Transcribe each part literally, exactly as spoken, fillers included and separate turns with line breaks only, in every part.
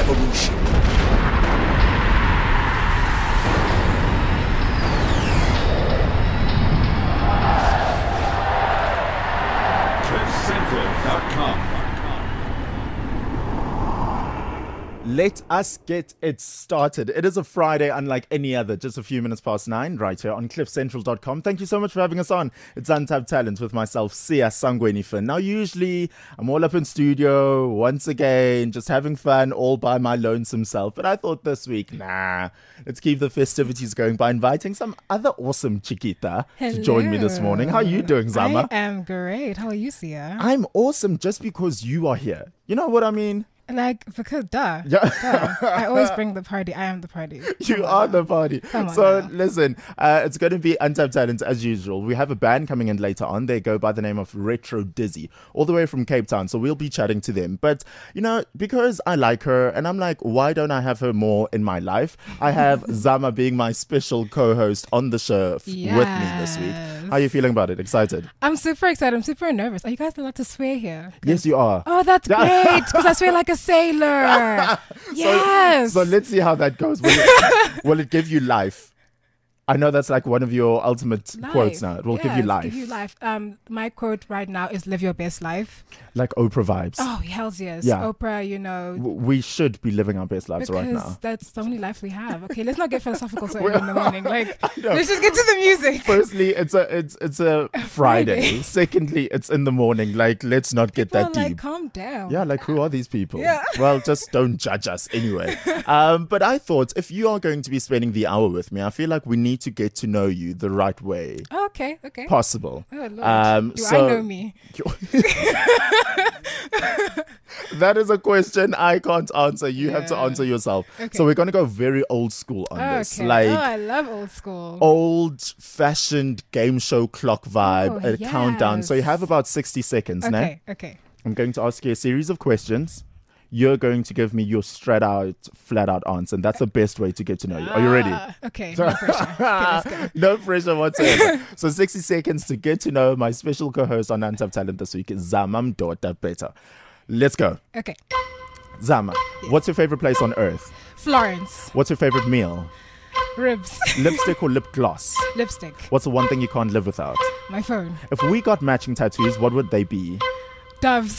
revolution.
cliff central dot com.
Let us get it started. It is a Friday unlike any other, just a few minutes past nine, right here on cliff central dot com. Thank you so much for having us on. It's Untapped Talent with myself, Sia Sangweni Fin. Now, usually I'm all up in studio, once again, just having fun all by my lonesome self. But I thought this week, nah, let's keep the festivities going by inviting some other awesome Chiquita to join me this morning. How are you doing, Zama?
I am great. How are you, Sia?
I'm awesome just because you are here. You know what I mean?
Like, because duh.
Yeah.
duh. I always bring the party. I am the party.
You
Come
are
on
the
now.
party.
Come on
So
now.
listen, uh, it's going to be Untapped Talent as usual. We have a band coming in later on. They go by the name of Retro Dizzy, all the way from Cape Town. So we'll be chatting to them. But, you know, because I like her and I'm like, why don't I have her more in my life? I have Zama being my special co-host on the show f- with me this week.
Yes.
How are you feeling about it? Excited?
I'm super excited. I'm super nervous. Are you guys allowed to swear here?
Yes, you are.
Oh, that's great. Because I swear like a sailor. Yes.
So let's see how that goes. Will it, will it give you life? I know that's like one of your ultimate
Life.
quotes now. It will give you
Yes,
life.
Give you life. Um, my quote right now is live your best life.
Like Oprah vibes.
Oh, hells yes.
Yeah.
Oprah, you know.
W- We should be living our best lives
Because
right now.
that's the only life we have. Okay, let's not get philosophical so early
Well,
in the morning. Like,
know.
let's just get to the music.
Firstly, it's a it's it's a Friday.
Friday.
Secondly, it's in the morning. Like, let's not get
People
that
are like,
deep.
calm down.
Yeah, like who are these people?
Yeah.
Well, just don't judge us anyway. Um, but I thought if you are going to be spending the hour with me, I feel like we need to get to know you the right way
Oh, okay, okay.
possible.
Oh, Lord.
Um,
Do
so-
I know me?
That is a question I can't answer. You have to
Yeah.
answer yourself.
Okay.
So we're going to go very old school on this.
Okay.
Like,
oh, I love old school.
old fashioned game show clock vibe,
Oh,
a countdown. So you
yes.
have about sixty seconds now.
okay, okay.
I'm going to ask you a series of questions. You're going to give me your straight out, flat out answer. And that's the best way to get to know you. Are you ready?
Ah, okay, no pressure. Okay, let's go.
No pressure whatsoever. So sixty seconds to get to know my special co-host on Untapped Talent this week is Zama Mdota Better. Let's go.
Okay.
Zama, what's your favorite place on earth?
Florence.
What's your favorite meal?
Ribs.
Lipstick or lip gloss?
Lipstick.
What's the one thing you can't live without?
My phone.
If we got matching tattoos, what would they be?
Doves.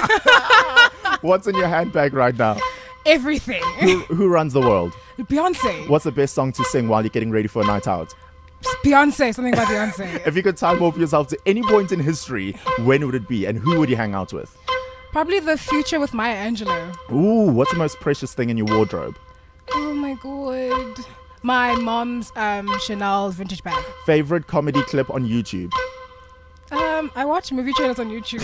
What's in your handbag right now?
Everything.
Who, who runs the world?
Beyonce.
What's the best song to sing while you're getting ready for a night out?
Beyonce. Something about Beyonce.
If you could time warp yourself to any point in history, when would it be and who would you hang out with?
Probably the future with Maya Angelou.
Ooh, what's the most precious thing in your wardrobe?
Oh my god. My mom's um Chanel vintage bag.
Favorite comedy clip on YouTube?
Um, I watch movie trailers on YouTube.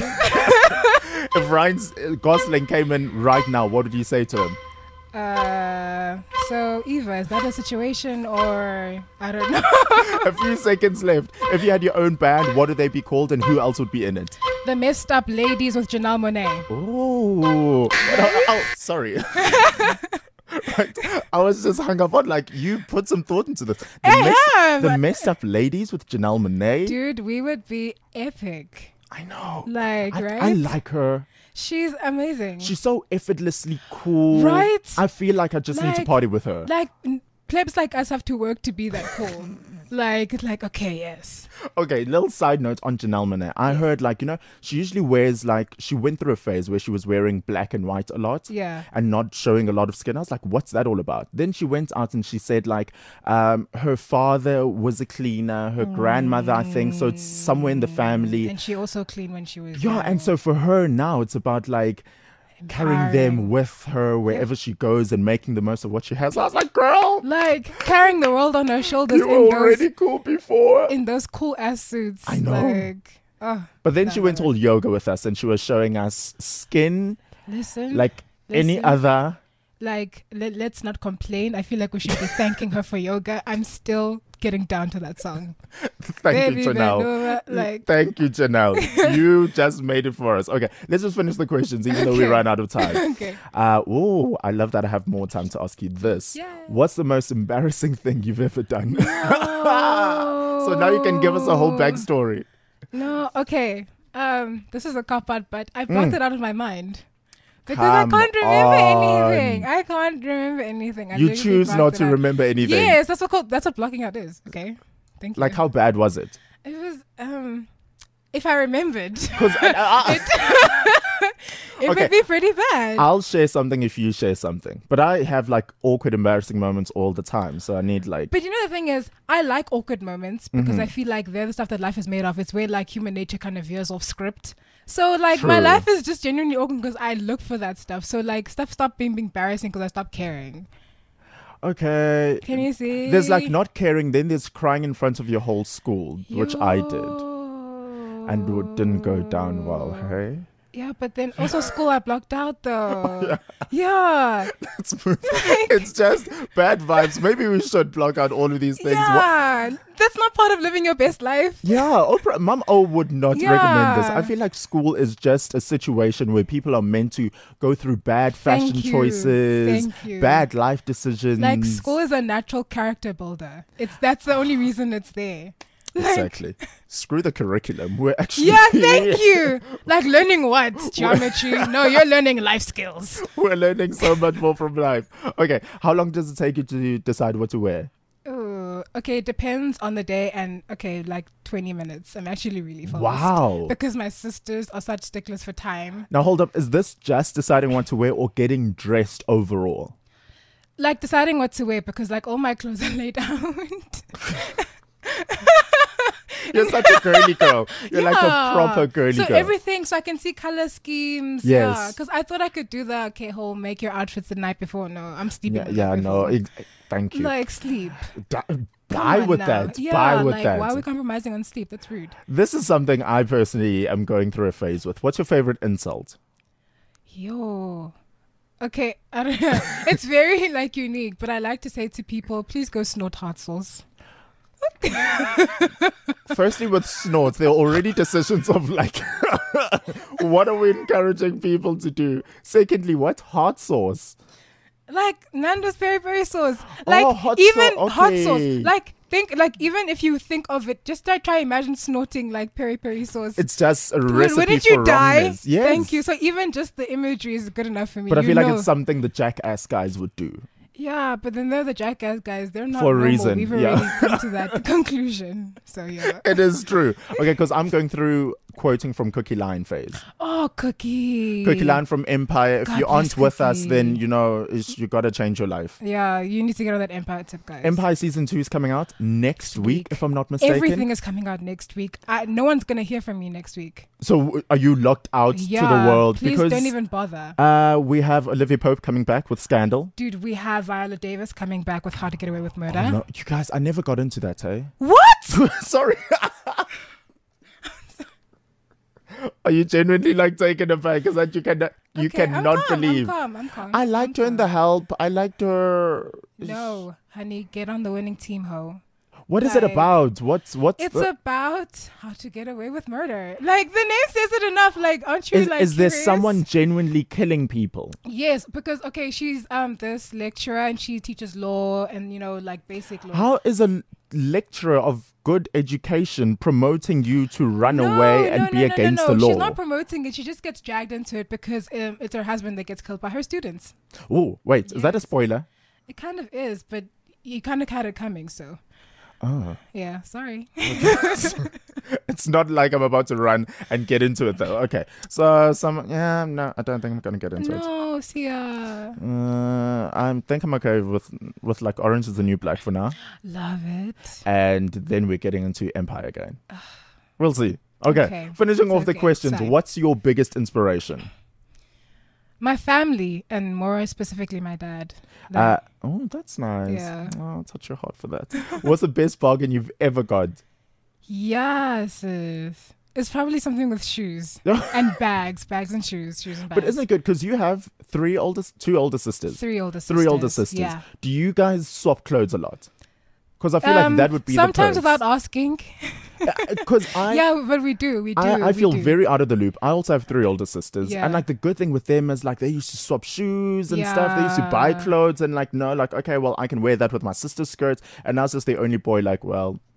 If Ryan Gosling came in right now, what would you say to him?
uh, so Eva, is that a situation or I don't know?
A few seconds left. If you had your own band, what would they be called and who else would be in it?
The Messed Up Ladies with Janelle Monáe.
Ooh. oh, oh, sorry. Right. I was just hung up on like you put some thought into this. The,
I
mess-
have.
the messed up ladies with Janelle Monáe.
Dude, we would be epic.
I know.
Like,
I,
right?
I like her.
She's amazing.
She's so effortlessly cool.
Right?
I feel like I just need to
Like-
party with her.
like n- plebs like us have to work to be that cool. like, it's like, okay, yes.
Okay, little side note on Janelle Monáe. I heard like, you know, she usually wears like, she went through a phase where she was wearing black and white a lot.
Yeah.
And not showing a lot of skin. I was like, what's that all about? Then she went out and she said like, um, her father was a cleaner, her grandmother, I think. So it's somewhere in the family.
And she also cleaned when she was
Yeah,
young.
and so for her now, it's about like carrying them
Empowering.
with her wherever she goes and making the most of what she has. I was like, girl,
Like carrying the world on her shoulders
you were
in
already
those
cool before.
in those cool ass suits.
I know.
Like, oh,
But then
no,
she
no,
went
no.
all yoga with us and she was showing us skin
listen,
like any
Listen.
other.
like let, let's not complain. I feel like we should be thanking her for yoga. I'm still getting down to that song.
Thank
Baby
you, Janelle.
Benova, like
Thank you, Janelle. You just made it for us. Okay, let's just finish the questions, even though we
Okay.
ran out of time.
okay.
Uh, oh, I love that I have more time to ask you this.
Yay.
What's the most embarrassing thing you've ever done?
Oh.
So now you can give us a whole backstory.
No, okay. Um, this is a cop out, but I blocked
Mm.
it out of my mind. Because I
Come
can't remember
on.
anything. I can't remember anything. I
You
literally
choose
blocked
not
it
to
out.
remember anything.
Yes, that's what called, that's what blocking out is. Okay, thank you.
Like, how bad was it?
It was um, if I remembered,
Because
it
Okay.
would be pretty bad.
I'll share something if you share something. But I have like awkward, embarrassing moments all the time. So I need like.
But you know the thing is, I like awkward moments because
Mm-hmm.
I feel like they're the stuff that life is made of. It's where like human nature kind of veers off script. So like my
True.
life is just genuinely awkward because I look for that stuff. So like stuff stopped being embarrassing because I stopped caring.
Okay.
Can you see?
There's like not caring, then there's crying in front of your whole school, which I did. And it didn't go down well, hey?
Yeah, but then also school I blocked out though. yeah.
Let's move. It's just bad vibes. Maybe we should block out all of these things. What-
Yeah. That's not part of living your best life.
Yeah, Oprah, Mum O would not recommend this.
Yeah.
I feel like school is just a situation where people are meant to go through bad fashion
Thank you.
choices,
Thank you.
bad life decisions.
Like school is a natural character builder. It's that's the only reason it's there. Like,
Exactly. Screw the curriculum. We're actually
yeah, thank you. Like learning what? Geometry? No, you're learning life skills.
We're learning so much more from life. Okay, how long does it take you to decide what to wear?
Ooh, okay, it depends on the day and okay, like twenty minutes. I'm actually really fast.
Wow.
Because my sisters are such sticklers for time.
Now hold up, is this just deciding what to wear or getting dressed overall?
Like deciding what to wear because like all my clothes are laid out.
You're such a girly girl. You're like a
Yeah.
proper girly
so
girl.
everything, so I can see color schemes.
Yes.
Yeah, because I thought I could do the okay whole make your outfits the night before. No, I'm sleeping.
yeah,
the
yeah
night
no,
before.
ex- thank you.
Like sleep.
Da-
Come
buy
on
with
now.
that.
Yeah,
buy with
like,
that.
Why are we compromising on sleep? That's rude.
This is something I personally am going through a phase with. What's your favorite insult?
Yo. Okay, I don't know. It's very like unique, but I like to say to people, please go snort hot sauce.
Firstly, with snorts, there are already decisions of like, what are we encouraging people to do? Secondly, what hot sauce?
Like Nando's peri peri sauce. Like
Oh, hot
even
sau-
hot
okay.
sauce. Like think like even if you think of it, just try try imagine snorting like peri peri sauce.
It's just a
Would-
recipe
Wouldn't
for
you die?
wrongness. Yes.
Thank you. So even just the imagery is good enough for me.
But I
you
feel like
know.
it's something the jackass guys would do.
Yeah, but then they're the jackass guys. They're not
For a
normal.
reason,
We've
yeah.
already come to that conclusion. So yeah.
It is true. Okay, because I'm going through quoting from Cookie Line phase.
Oh, Cookie.
Cookie Line from Empire. If
God
you aren't
bless
with us,
Cookie.
then you know it's, you got to change your life.
Yeah, you need to get on that Empire tip, guys.
Empire season two is coming out next week,
week.
if I'm not mistaken.
Everything is coming out next week. I, no one's gonna hear from me next week.
So w- are you locked out
Yeah,
to the world?
please
because
don't even bother.
uh, we have Olivia Pope coming back with Scandal.
Dude, we have Viola Davis coming back with How to Get Away with Murder.
Oh, no, you guys, I never got into that, hey?
What?
Sorry. Are you genuinely like taken aback? Because that you cannot, you
Okay, I'm
cannot
calm,
believe.
I'm calm. I'm calm.
I
I'm
liked her in
calm.
The Help. I liked her.
No, honey, get on the winning team, ho.
What is it
like-
about? What's what's
It's
the,
about how to get away with murder. Like the name says it enough. Like, aren't you
is,
like?
is there
curious?
someone genuinely killing people?
Yes, because okay, she's um this lecturer and she teaches law and you know like basic law.
How is a lecturer of good education promoting you to run away and
no,
be
no, no,
against
no, no.
the law?
She's not promoting it. She just gets dragged into it because um, it's her husband that gets killed by her students.
Oh, wait, is that a
Yes.
spoiler?
It kind of is, but you kind of had it coming. So
Oh.
yeah, sorry.
It's not like I'm about to run and get into it though. Okay. So some yeah, no, I don't think I'm gonna get into it.
no, see ya.
Uh, I think I'm okay with with like Orange is the New Black for now.
Love it.
And then we're getting into Empire again. We'll see. Okay.
Okay.
Finishing
It's
off the
okay.
questions.
Sorry.
What's your biggest inspiration?
My family and more specifically my dad.
Uh,
Like,
oh, that's nice.
Yeah.
Oh, I'll touch your heart for that. What's the best bargain you've ever got?
yes, sis. It's probably something with shoes and bags, bags and shoes, shoes and bags.
But isn't it good? Because you have three older, two older sisters.
Three older sisters.
Three older sisters.
Yeah.
Do you guys swap clothes a lot? Because I feel like
Um,
that would be
sometimes
the perks.
without asking.
Because I,
yeah, but we do. We do.
I, I
we
feel
do.
very out of the loop. I also have three older sisters,
Yeah.
and like the good thing with them is like they used to swap shoes and stuff. They used to buy
Yeah.
clothes and like no, like okay, well I can wear that with my sister's skirts, and now it's just the only boy. Like, well,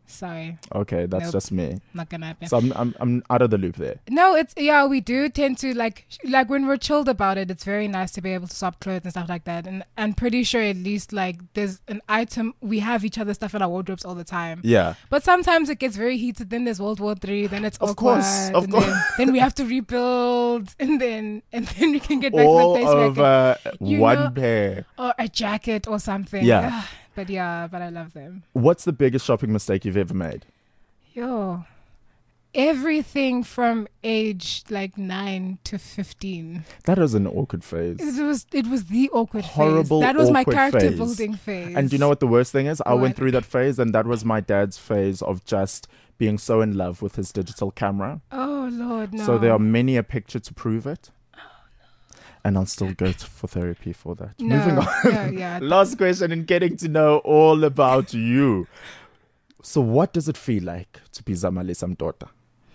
Sorry,
Okay, that's
Nope.
just me.
not gonna happen.
So I'm, I'm I'm out of the loop there.
No, it's yeah, we do tend to like sh- like when we're chilled about it, it's very nice to be able to swap clothes and stuff like that. And I'm pretty sure at least like there's an item we have each other's stuff in our wardrobes all the time.
Yeah.
But sometimes it gets very heated. Then there's World War Three. Then it's
Of
awkward.
course, of
and
course.
Then, then we have to rebuild, and then and then we can get back to the
All
place where I can-
over
you
one
know-
pair.
or a jacket or something.
Yeah.
Ugh, but yeah, but I love them.
What's the biggest shopping mistake you've ever made?
Yo, everything from age like nine to fifteen.
That was an awkward phase.
It was it was the awkward
Horrible,
phase. That was my
awkward
character
phase.
building phase.
And do you know what the worst thing is? I went
What?
through that phase, and that was my dad's phase of just being so in love with his digital camera.
Oh Lord, no.
So there are many a picture to prove it. And I'll still go to, for therapy for that.
no,
Moving on.
Yeah, yeah.
Last question and getting to know all about you. So what does it feel like to be Zamale Samdota?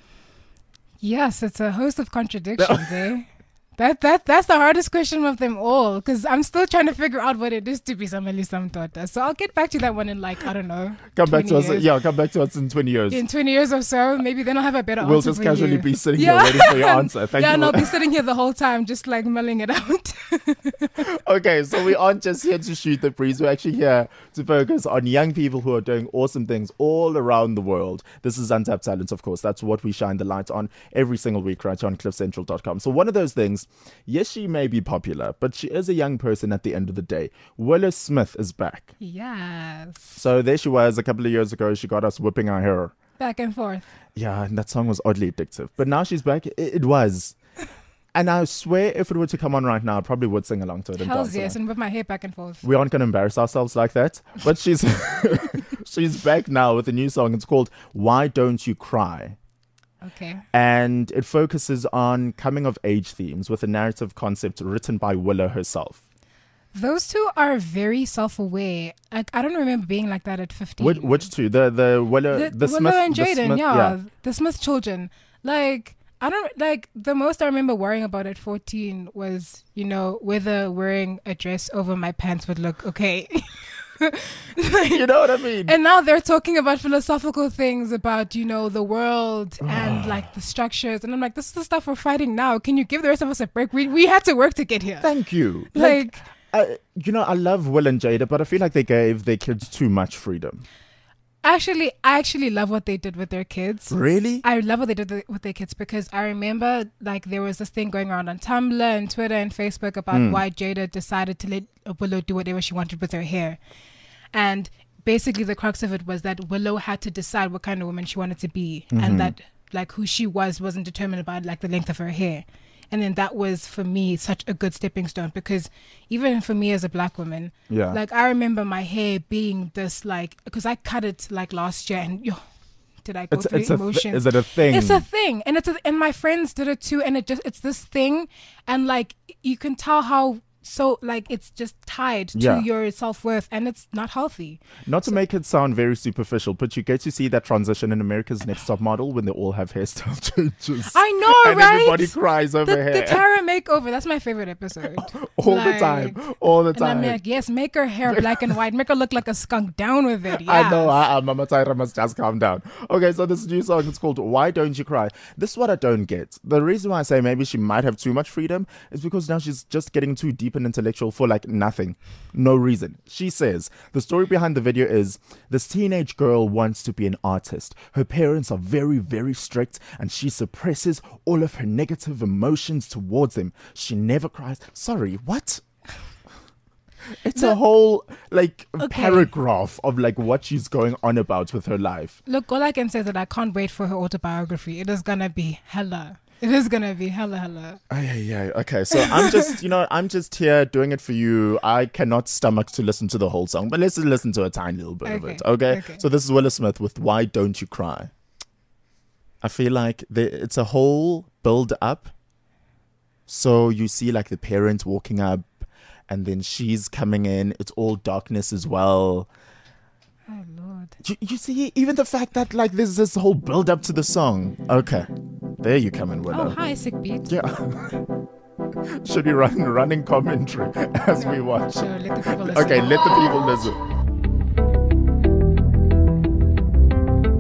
Yes, it's a host of contradictions, eh? That that that's the hardest question of them all, because I'm still trying to figure out what it is to be Samali Samdota. So I'll get back to that one in like I don't know.
Come back to us.
twenty years.
Yeah, come back to us in twenty years.
In twenty years or so, maybe then I'll have a better
We'll
answer
just
for
casually
you.
be sitting
Yeah.
here waiting for your answer. Thank
yeah,
you.
and I'll
for-
be sitting here the whole time, just like mulling it out.
Okay, so we aren't just here to shoot the breeze. We're actually here to focus on young people who are doing awesome things all around the world. This is Untapped Talents, of course. That's what we shine the light on every single week right here on cliff central dot com. So one of those things, yes, she may be popular, but she is a young person at the end of the day. Willow Smith is back.
Yes.
So there she was a couple of years ago. She got us whipping our hair.
Back and forth.
Yeah, and that song was oddly addictive. But now she's back. It, it was. And I swear if it were to come on right now, I probably would sing along to it and
Hells
dance
yes,
along.
and with my hair back and forth.
We aren't going to embarrass ourselves like that. But she's she's back now with a new song. It's called Why Don't You Cry?
Okay.
And it focuses on coming of age themes with a narrative concept written by Willow herself.
Those two are very self-aware. Like I don't remember being like that at fifteen.
Which, which two? The the Willow,
the,
the,
Willow
Smith
and
the
Jaden,
Smith-
yeah, the Smith children. Like I don't like the most I remember worrying about at fourteen was, you know, whether wearing a dress over my pants would look okay.
You know what I mean?
And now they're talking about philosophical things about, you know, the world and like the structures. And I'm like, this is the stuff we're fighting now. Can you give the rest of us a break? We we had to work to get here.
Thank you.
Like,
I, you know, I love Will and Jada, but I feel like they gave their kids too much freedom.
actually, I actually love what they did with their kids.
Really?
I love what they did with their kids because I remember like there was this thing going around on Tumblr and Twitter and Facebook about
Mm.
why Jada decided to let Willow do whatever she wanted with her hair. And basically the crux of it was that Willow had to decide what kind of woman she wanted to be
Mhm.
and that like who she was wasn't determined by like the length of her hair. And then that was for me such a good stepping stone because even for me as a black woman,
Yeah.
like I remember my hair being this like because I cut it like last year and yo did I go
it's
through
it's a th-
emotions.
is it a thing?
It's a thing, and it's a, and my friends did it too, and it just it's this thing, and like you can tell how so like it's just tied to
Yeah.
your self worth, and it's not healthy.
Not to make it sound very superficial, but you get to see that transition in America's Next Top Model when they all have hairstyle changes.
I know,
and
right?
everybody cries over
The,
hair.
the Tara makeover, that's my favorite episode.
all
Like,
the time. All the
And
time.
I'm like, yes, make her hair black and white, make her look like a skunk. Down with it.
I know,
yes.
uh, uh, Mama Tyra must just calm down. Okay, so this new song is called Why Don't You Cry? This is what I don't get. The reason why I say maybe she might have too much freedom is because now she's just getting too deep and intellectual for like nothing. No reason. She says, the story behind the video is this teenage girl wants to be an artist. Her parents are very, very strict and she suppresses all of her negative emotions towards them. She never cries. Sorry, what? It's a whole like
Okay.
paragraph of like what she's going on about with her life.
Look, all I can say is that I can't wait for her autobiography. It is gonna be hella. It is gonna be hella hella.
Oh, yeah, yeah. Okay, so I'm just, you know, I'm just here doing it for you. I cannot stomach to listen to the whole song, but let's just listen to a tiny little bit of
Okay,
it. Okay?
okay.
So this is Willow Smith with Why Don't You Cry? I feel like the, it's a whole build up. So you see like the parents walking up and then she's coming in. It's all darkness as well.
Oh Lord.
You, you see, even the fact that like there's this whole build up to the song. Okay, there you come in, Willow.
Oh hi, sick beat.
Yeah. Should we run running commentary as we watch?
Sure, let the people listen.
Okay, let the people listen.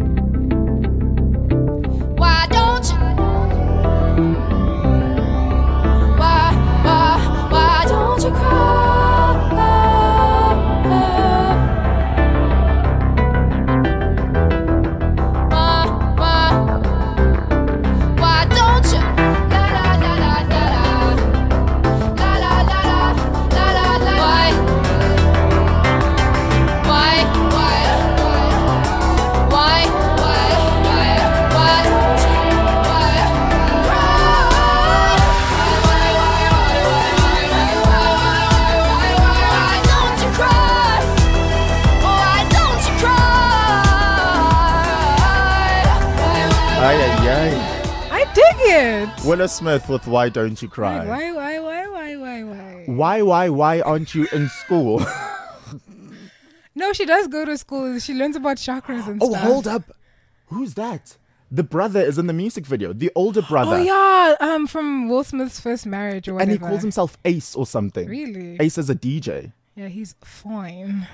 it.
Willow Smith with Why Don't You Cry?
Why, why, why, why, why, why?
Why, why, why aren't you in school?
No, she does go to school. She learns about chakras and
Oh,
stuff.
hold up. Who's that? The brother is in the music video. The older brother.
Oh yeah, um, from Will Smith's first marriage or
And
whatever.
he calls himself Ace or something.
Really?
Ace is a D J.
Yeah, he's fine.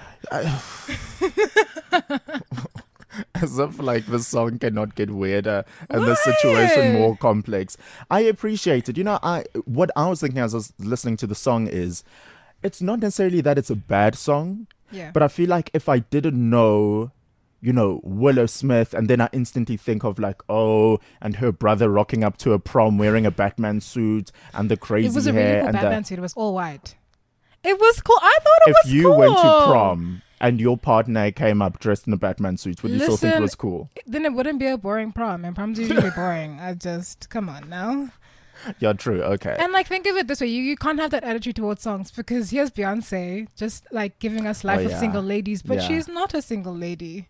As if like the song cannot get weirder and the situation more complex. I appreciate it. You know, I what I was thinking as I was listening to the song is it's not necessarily that it's a bad song,
Yeah.
but I feel like if I didn't know, you know, Willow Smith, and then I instantly think of like, oh, and her brother rocking up to a prom wearing a Batman suit and the crazy
it was a
hair
really cool
and
Batman
the,
suit. It was all white. It was cool. I thought it
if
was
you
cool.
went to prom and your partner came up dressed in a Batman suit, would you still think it
Listen,
was cool?
Then it wouldn't be a boring prom, and proms usually boring. I just come on now.
Yeah, true. Okay.
And like, think of it this way: you, you can't have that attitude towards songs because here's Beyonce just like giving us life
Oh,
of
yeah.
single ladies, but
Yeah.
she's not a single lady.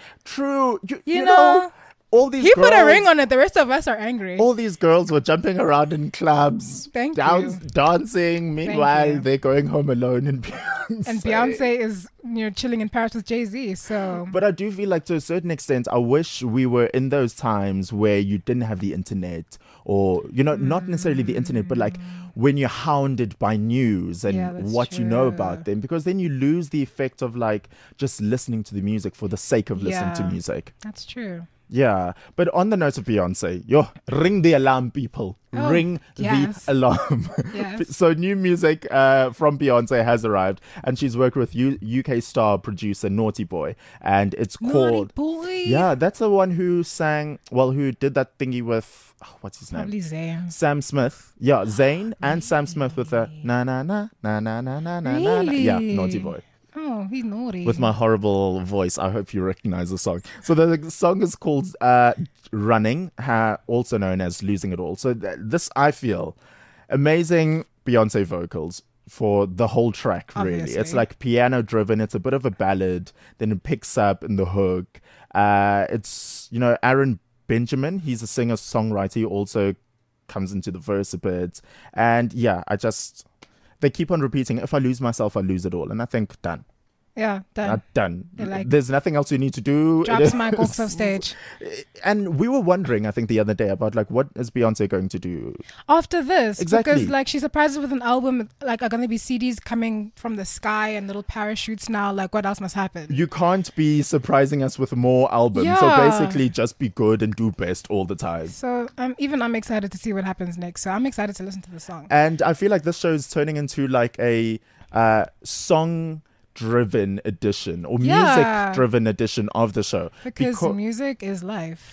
True. You,
You
you
know,
know, all these
He
girls,
put a ring on it. The rest of us are angry.
all these girls were jumping around in clubs,
Thank
dance,
you.
dancing. Meanwhile,
you.
they're going home alone in Beyonce.
And Beyonce is, you know, chilling in Paris with Jay-Z. So
But I do feel like to a certain extent, I wish we were in those times where you didn't have the internet or, you know, not necessarily the internet, but like when you're hounded by news and
Yeah, that's
what you know
true.
about them, because then you lose the effect of like just listening to the music for the sake of listening to
Yeah.
music.
that's true.
Yeah, but on the note of Beyonce, yo, ring the alarm, people.
Oh,
ring
yes.
the alarm.
Yes.
So new music uh, from Beyonce has arrived, and she's worked with U- UK star producer Naughty Boy, and it's
Naughty
called.
boy.
Yeah, that's the one who sang. Well, who did that thingy with? Oh, what's his name?
Probably Zayn.
Sam Smith. Yeah, Zayn and Sam Smith with a na na na na na na na na na. na. Yeah,
Really?
Naughty Boy.
Oh, he's naughty.
With my horrible voice, I hope you recognize the song. So the, the song is called uh, Running, uh, also known as Losing It All. So th- this, I feel, amazing Beyonce vocals for the whole track, really. It's
Obviously.
like piano driven. It's a bit of a ballad. Then it picks up in the hook. Uh, it's, you know, Aaron Benjamin. He's a singer-songwriter. He also comes into the verse a bit. And yeah, I just... They keep on repeating, if I lose myself, I lose it all. And I think, done.
yeah, done.
Uh, done.
They're like,
There's nothing else you need to do. It
Drops Mike
is-
walks off stage.
And we were wondering, I think, the other day about like what is Beyonce going to do?
After this,
Exactly.
because like she surprised us with an album, like are going to be C Ds coming from the sky and little parachutes now. Like what else must happen?
You can't be surprising us with more albums. So
Yeah.
basically, just be good and do best all the time.
So um, even I'm excited to see what happens next. So I'm excited to listen to the song.
And I feel like this show is turning into like a uh, song. Driven edition or
Yeah.
music driven edition of the show.
Because
Beca-
music is life.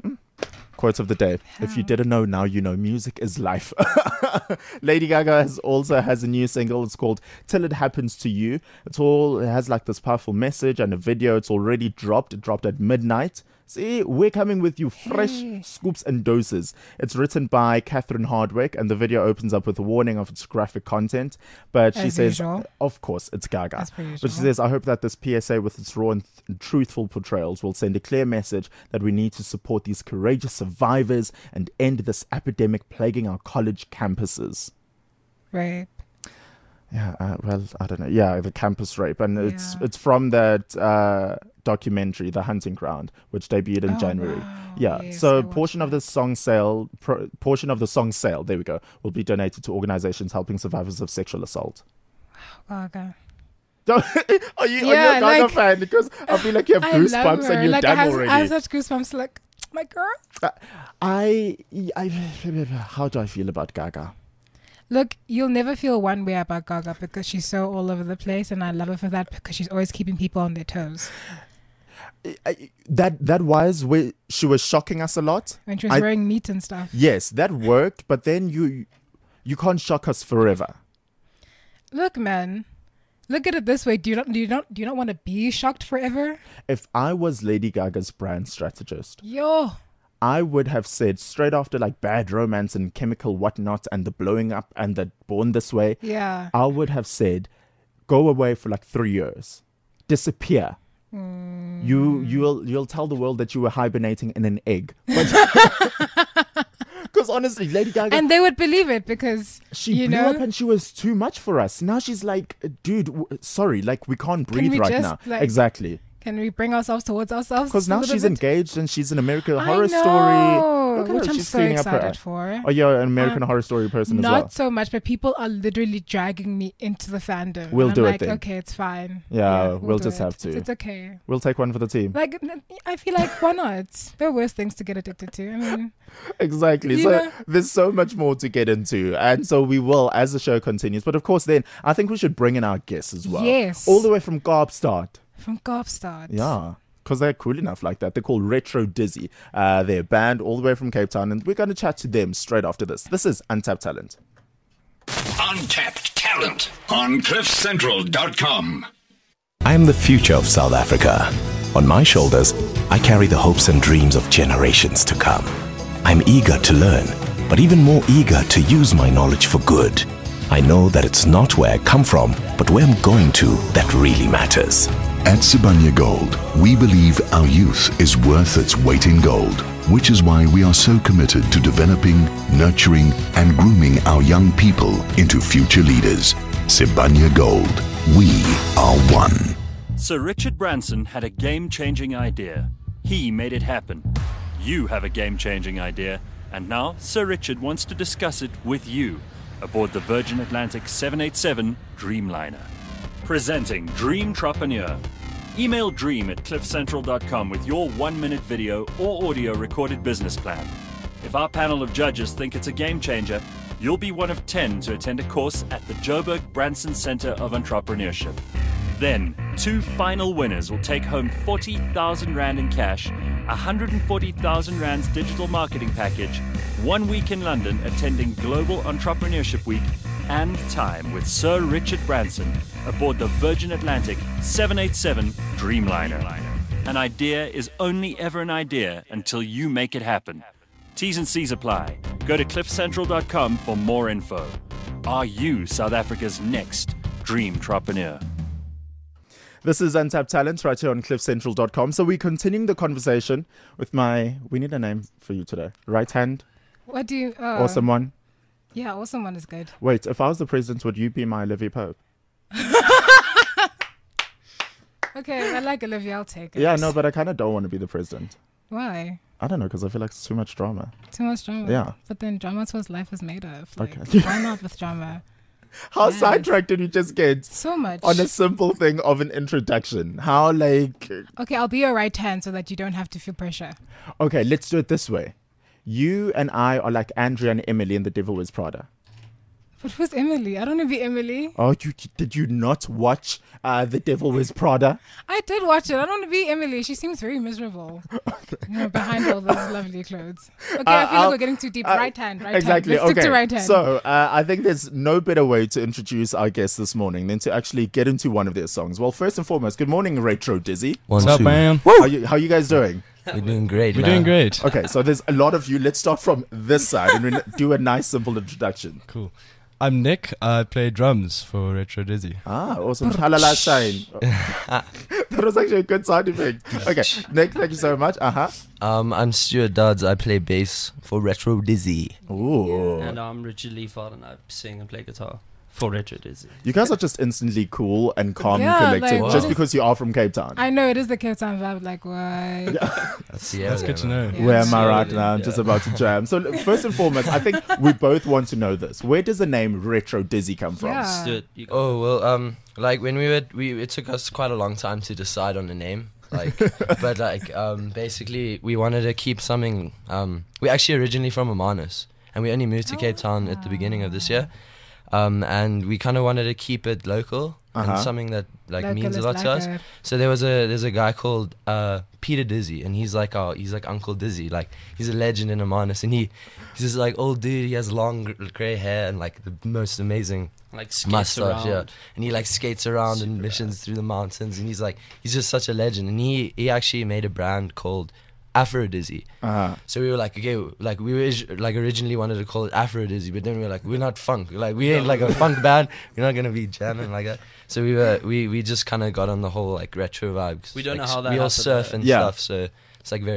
Quote of the day. If you
How?
didn't know, now you know. Music is life. Lady Gaga has also has a new single. It's called Till It Happens to You. It's all it has like this powerful message and a video. It's already dropped. It dropped at midnight. See, we're coming with you fresh
Hey.
scoops and doses. It's written by Catherine Hardwick, and the video opens up with a warning of its graphic content. But she
As
says,
usual.
of course, it's Gaga.
As per
But she
usual.
says, I hope that this P S A with its raw and th- truthful portrayals will send a clear message that we need to support these courageous survivors and end this epidemic plaguing our college campuses.
Right.
Yeah, uh, well, I don't know. Yeah, the campus rape. And it's
Yeah.
it's from that uh, documentary, The Hunting Ground, which debuted in
Oh,
January.
wow.
Yeah,
Yes,
so
I
a
watched
portion of
that.
the song sale, pro- portion of the song sale, there we go, will be donated to organizations helping survivors of sexual assault.
Gaga.
are you,
Yeah,
are you a Gaga
like-
fan? Because I feel like you have
I love
goosebumps
her.
and you're
like,
done
I have,
already.
I have such goosebumps. Like, my girl.
I, I, how do I feel about Gaga?
Look, you'll never feel one way about Gaga because she's so all over the place, and I love her for that because she's always keeping people on their toes.
I, that that was where she was shocking us a lot.
When she was
I-
wearing meat and stuff.
Yes, that worked, but then you you can't shock us forever.
Look, man. Look at it this way. Do you not do you not do you not want to be shocked forever?
If I was Lady Gaga's brand strategist,
Yo.
I would have said straight after like Bad Romance and Chemical Whatnot and the blowing up and the Born This Way,
Yeah.
I would have said, go away for like three years, disappear.
Mm.
You you'll you'll tell the world that you were hibernating in an egg. Because honestly, Lady Gaga.
And they would believe it because
she
you
blew
know.
up and she was too much for us. Now she's like, dude, w- sorry, like we can't breathe
we
right
just,
now.
like,
Exactly.
Can we bring ourselves towards ourselves?
Because
a
now
little
she's
bit?
engaged and she's an American
I
Horror
know,
Story. Look at
which
her,
I'm
she's
so
cleaning up her
excited
act.
for.
Oh, you're an American
Uh,
Horror Story person
Not
as well.
so much, but people are literally dragging me into the fandom.
We'll
and
do it
I'm like,
then.
okay, it's fine.
Yeah, we'll
do
just
it.
have to.
It's, it's okay.
We'll take one for the team.
Like, n- I feel like, why not? There are worse things to get addicted to. I mean,
Exactly.
You
So
know?
there's so much more to get into. And so we will as the show continues. But of course, then I think we should bring in our guests as well.
Yes.
All the way from Kaapstad.
from Kaapstad.
Yeah. Because they're cool enough like that. They're called Retro Dizzy. Uh, they're a band all the way from Cape Town. And we're going to chat to them straight after this. This is Untapped Talent.
Untapped talent on cliff central dot com.
I am the future of South Africa. On my shoulders, I carry the hopes and dreams of generations to come. I'm eager to learn, but even more eager to use my knowledge for good. I know that it's not where I come from, but where I'm going to that really matters.
At Sibanye Gold, we believe our youth is worth its weight in gold, which is why we are so committed to developing, nurturing, and grooming our young people into future leaders. Sibanye Gold, we are one.
Sir Richard Branson had a game-changing idea. He made it happen. You have a game-changing idea, and now Sir Richard wants to discuss it with you aboard the Virgin Atlantic seven eighty-seven Dreamliner. Presenting Dreamtrepreneur. Email dream at cliff central dot com with your one-minute video or audio recorded business plan. If our panel of judges think it's a game changer, you'll be one of ten to attend a course at the Joburg Branson Center of Entrepreneurship. Then, two final winners will take home forty thousand Rand in cash, one hundred forty thousand Rand's digital marketing package, one week in London attending Global Entrepreneurship Week, and time with Sir Richard Branson aboard the Virgin Atlantic seven eighty-seven Dreamliner. An idea is only ever an idea until you make it happen. T's and C's apply. Go to cliff central dot com for more info. Are you South Africa's next Dreamtrepreneur?
This is Untapped Talent right here on cliff central dot com. So we're continuing the conversation with my, we need a name for you today. Right hand
What do you? Uh,
or someone.
Yeah, awesome one is good.
Wait, if I was the president, would you be my Olivia Pope?
Okay, I like Olivia. I'll take it.
Yeah, no, but I kind of don't want to be the president.
Why?
I don't know, because I feel like it's too much drama.
Too much drama.
Yeah.
But then drama's what life is made of. Like,
Okay.
why not with drama?
How
Yes.
sidetracked did you just get
So much.
on a simple thing of an introduction? How, like,
Okay, I'll be your right hand so that you don't have to feel pressure.
okay, let's do it this way. You and I are like Andrea and Emily in The Devil Wears Prada.
But who's Emily? I don't want to be Emily.
Oh, you, did you not watch uh, The Devil Wears Prada?
I did watch it. I don't want to be Emily. She seems very miserable. You know, behind all those lovely clothes. Okay, I feel
I'll-
like we're getting too deep.
uh,
right hand, right
exactly.
hand. Let's
okay.
stick to right hand.
So uh, I think there's no better way to introduce our guests this morning than to actually get into one of their songs. Well, first and foremost, good morning, Retro Dizzy.
What's
What's up, man?
How you, how you guys doing?
We're doing great,
We're
man.
doing great.
Okay, so there's a lot of you. Let's start from this side and we'll do a nice, simple introduction.
Cool. I'm Nick. I play drums for Retro Dizzy.
Ah, awesome. Halala shine. That was actually a good sound effect. Okay, Nick, thank you so much. Uh huh.
Um, I'm Stuart Dodds. I play bass for Retro Dizzy.
Ooh.
And I'm Richard Leafard and I sing and play guitar for Retro Dizzy.
You guys are just instantly cool and calm
Yeah,
and collected
like,
just
what is-
because you are from Cape Town.
I know it is the Cape Town vibe. Like, why?
That's, the
That's
area,
good to
man.
know.
Yeah.
Where am I right
Yeah.
now? I'm just about to jam. So first and foremost, I think we both want to know this. Where does the name Retro Dizzy come from?
Yeah.
Stuart, you go.
Oh well, um, like when we were, we it took us quite a long time to decide on the name. Like, but like, um, basically we wanted to keep something. Um, we're actually originally from Amanus, and we only moved to Cape Town at the beginning of this year. Um, and we kind of wanted to keep it local
Uh-huh.
and something that like
Local
means a
is
lot to
like
us.
a-
So there was a there's a guy called uh, Peter Dizzy, and he's like our he's like Uncle Dizzy, like he's a legend in Amanus, and he he's this like old dude. He has long gr- grey hair and like the most amazing
Like skates
mustache, yeah.
around.
And he like skates around in
Super
missions through the mountains, and he's like he's just such a legend. And he he actually made a brand called Afro Dizzy.
Uh-huh.
So we were like, okay, like we were like originally wanted to call it Afro Dizzy, but then we were like, we're not funk, like we ain't like a funk band, we're not gonna be jamming like that. So we were we we just kind of got on the whole like retro vibe. 'cause,
We don't
like,
know how that
we all
happened,
surf
though.
and
Yeah.
stuff, so it's like very like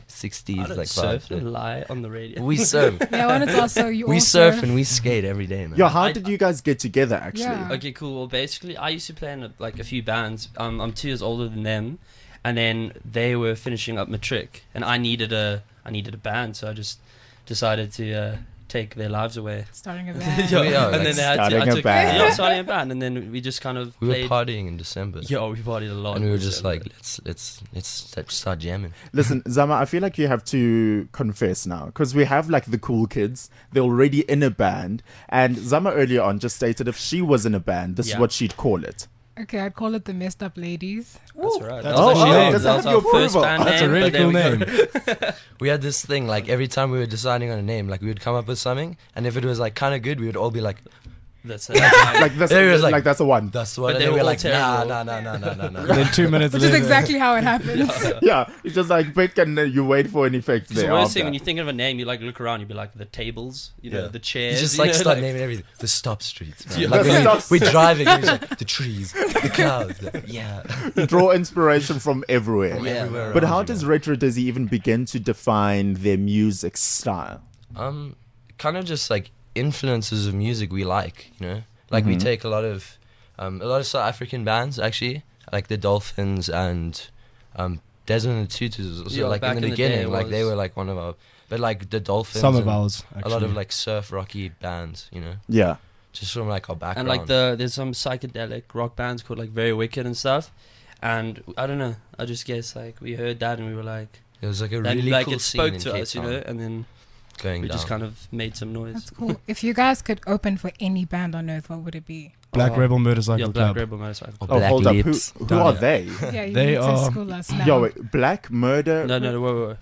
sixties
I don't
like
surf
vibes.
and lie on the radio.
We surf.
Yeah, I wanted to also you
we
all
surf
surf.
and we skate every day, man.
Yo, how
I-
did you guys get together actually?
Yeah.
Okay, cool. Well, basically, I used to play in a, like a few bands. Um, I'm two years older than them, and then they were finishing up matric, and I needed a I needed a band, so I just decided to uh, take their lives away.
Starting a band.
Yeah,
We are,
and
like,
then they had to.
starting
I
a
took,
band.
Yeah, starting a band, and then we just kind of
We were
played.
partying in December.
Yeah, we partied a lot.
And we
in
were just
December.
like, let's let's let's let's start jamming.
Listen, Zama, I feel like you have to confess now because we have like the cool kids. They're already in a band. And Zama earlier on just stated if she was in a band, this is
Yeah.
what she'd call it.
Okay, I'd call it the Messed Up Ladies.
That's right.
That's
That was
oh,
actually
oh,
our-
does
that
that
was
have
our
your
first
approval?
band
That's a
name,
really
but then
cool
we got-
name.
We had this thing like every time we were deciding on a name, like we would come up with something, and if it was like kind of good, we would all be like,
That's it.
Like this,
There he was
like,
like-
that's the one.
"That's what."
But
And
they
then we
were
were
all
like, "Nah,
terrible.
nah, nah, nah, nah, nah, nah."
And then two minutes
Which is
later,
exactly how it happens.
Yeah, it's just like pick and then you wait for an effect
It's the
there.
worst
after.
thing when you think of a name, you like look around, you be like the tables, you know,
Yeah.
the
You
chairs.
just
you
like
know,
start naming everything. The stop streets, man.
Yeah.
Like
The
when
stop
we, we're driving, and it's like the trees, the clouds. the- yeah.
You draw inspiration from everywhere.
From everywhere
But
around
how
you,
does
man.
Retro Dizzy even begin to define their music style?
Um, kind of just like influences of music we like, you know. Like we
Mhm.
take a lot of, um, a lot of South African bands actually, like the Dolphins and, um, Desmond and Tutus. Also,
Yeah,
like
back
in the
in the day
beginning,
it
like they
was-
were like one of our, but like the Dolphins.
some of
and
ours.
A lot of
actually.
like surf rocky bands, you know,
Yeah.
just from like our
and
background.
like the there's some psychedelic rock bands called like Very Wicked and stuff. And I don't know, I just guess like we heard that and we were like,
it was like a
that,
really
like
cool
it
scene
spoke
in
to
Cape
us, you
Town
know, and then
going
we
down.
just kind of made some noise.
That's cool. If you guys could open for any band on earth, what would it be?
Black
Oh,
Rebel Motorcycle
yeah,
Club.
Black Rebel Motorcycle.
Or
Oh,
Black
hold up. Who,
Lips.
who
Damn
are
it.
they?
Yeah, you
They
need to
are-
school us now.
Yo, wait, Black Murder.
No, no, no, whoa, whoa,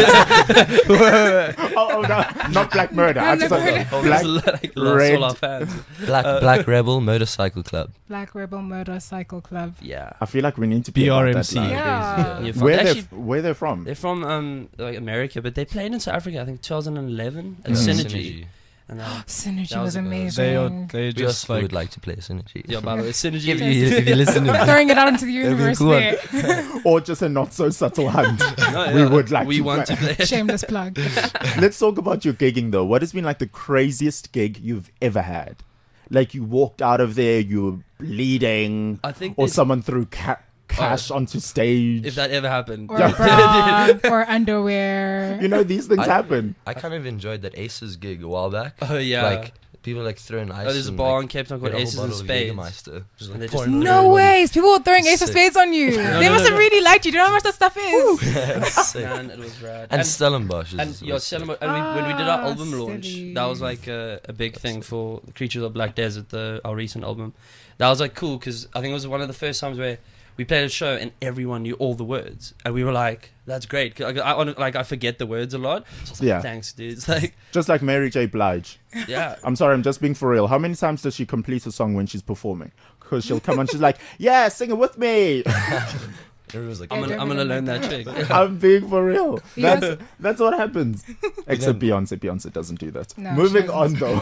oh, oh, no, not Black Murder. I just
Murder.
thought
whoa.
Black.
like,
Red.
lost all our fans.
Black
Uh,
Black Rebel Motorcycle Club.
Black Rebel Motorcycle Club.
Yeah.
I feel like we need to be about
B R M
that
C.
live.
Yeah.
You're from-
Where
they
they
actually-
where they're from?
They're from um like America, but they played in South Africa. I think two thousand eleven at
Mhm.
Synergy. And uh,
Synergy
That
was
was a-
amazing.
They are they
We
just
also
like,
would like to play Synergy.
yeah, by the way, Synergy.
if, you, if you listen to
Throwing it out into the
That'd be a
universe
cool one.
there.
Or just a not so subtle hunt.
No,
We
yeah,
would like
We
to
want
play.
to play.
Shameless plug.
Let's talk about your gigging though. What has been like the craziest gig you've ever had? Like you walked out of there, you were bleeding,
I think
or
there's-
someone threw ca- cash onto stage.
if that ever happened.
Or a bra, or underwear.
you know, these things
I-
happen.
I kind of enjoyed that Aces gig a while back.
Oh yeah.
Like people like throwing ice.
oh, there's a
and,
bar
like,
in Cape Town
get
called
a whole
Aces and
bottle of
Spades.
Jägermeister, just,
And
like,
they just-
pouring it on
No
everybody.
ways. People were throwing Ace of
Sick.
Spades on you.
No,
they
no,
must
no,
have
no.
really liked you. Do you know how much that stuff is?
Yeah, it's sick.
Man, it was rad.
And Stellenbosch is
And your
was sick.
Celemo- and we, when we did our
Ah,
album launch, that was like a, a big thing for Creatures of Black Desert, the our recent album. That was like cool because I think it was one of the first times where we played a show and everyone knew all the words, and we were like, "That's great." 'Cause I, I, like I forget the words a lot. So I was like,
Yeah.
"Thanks, dude." It's like,
Just like Mary J. Blige.
yeah.
I'm sorry, I'm just being for real. How many times does she complete a song when she's performing? Because she'll come on, she's like, yeah, sing it with me.
Everyone's like,
I'm gonna, I'm gonna learn that trick.
I'm being for real.
Yes.
That's, that's what happens. Except Beyonce. Beyonce doesn't do that.
No,
Moving
she
on though.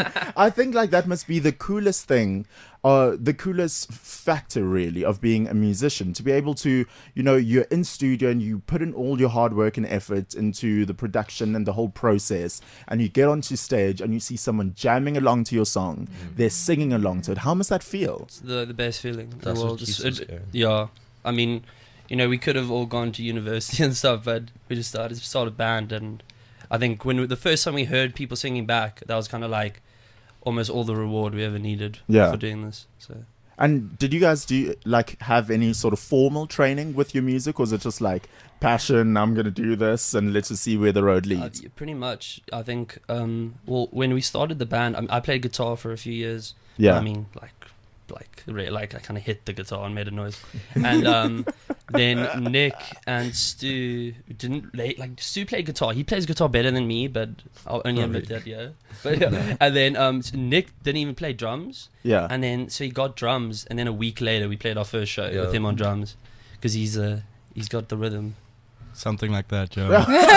I think like that must be the coolest thing, uh, the coolest factor really of being a musician. To be able to, you know, you're in studio and you put in all your hard work and effort into the production and the whole process, and you get onto stage and you see someone jamming along to your song, they're singing along to it. How must that feel?
It's the the best feeling in
That's
the
what
world.
keeps
It's-
us
it-
going.
yeah, I mean, you know, we could have all gone to university and stuff, but we just started started a band, and I think when we, the first time we heard people singing back, that was kind of like almost all the reward we ever needed
Yeah.
for doing this. So
And did you guys do like have any sort of formal training with your music, or was it just like passion? I'm gonna do this, and let's just see where the road
uh,
leads.
yeah, pretty much, I think. Um, well, when we started the band, I, I played guitar for a few years.
Yeah.
I mean, like, like, re- like I kind of hit the guitar and made a noise, and um, then Nick and Stu didn't play. Like Stu played guitar. He plays guitar better than me, but I'll only
Oh,
admit
really?
that. Yeah. But yeah. And then um, so Nick didn't even play drums,
Yeah.
and then so he got drums, and then a week later we played our first show
Yeah.
with him on drums, because he's uh, he's got the rhythm.
something like that, Joe.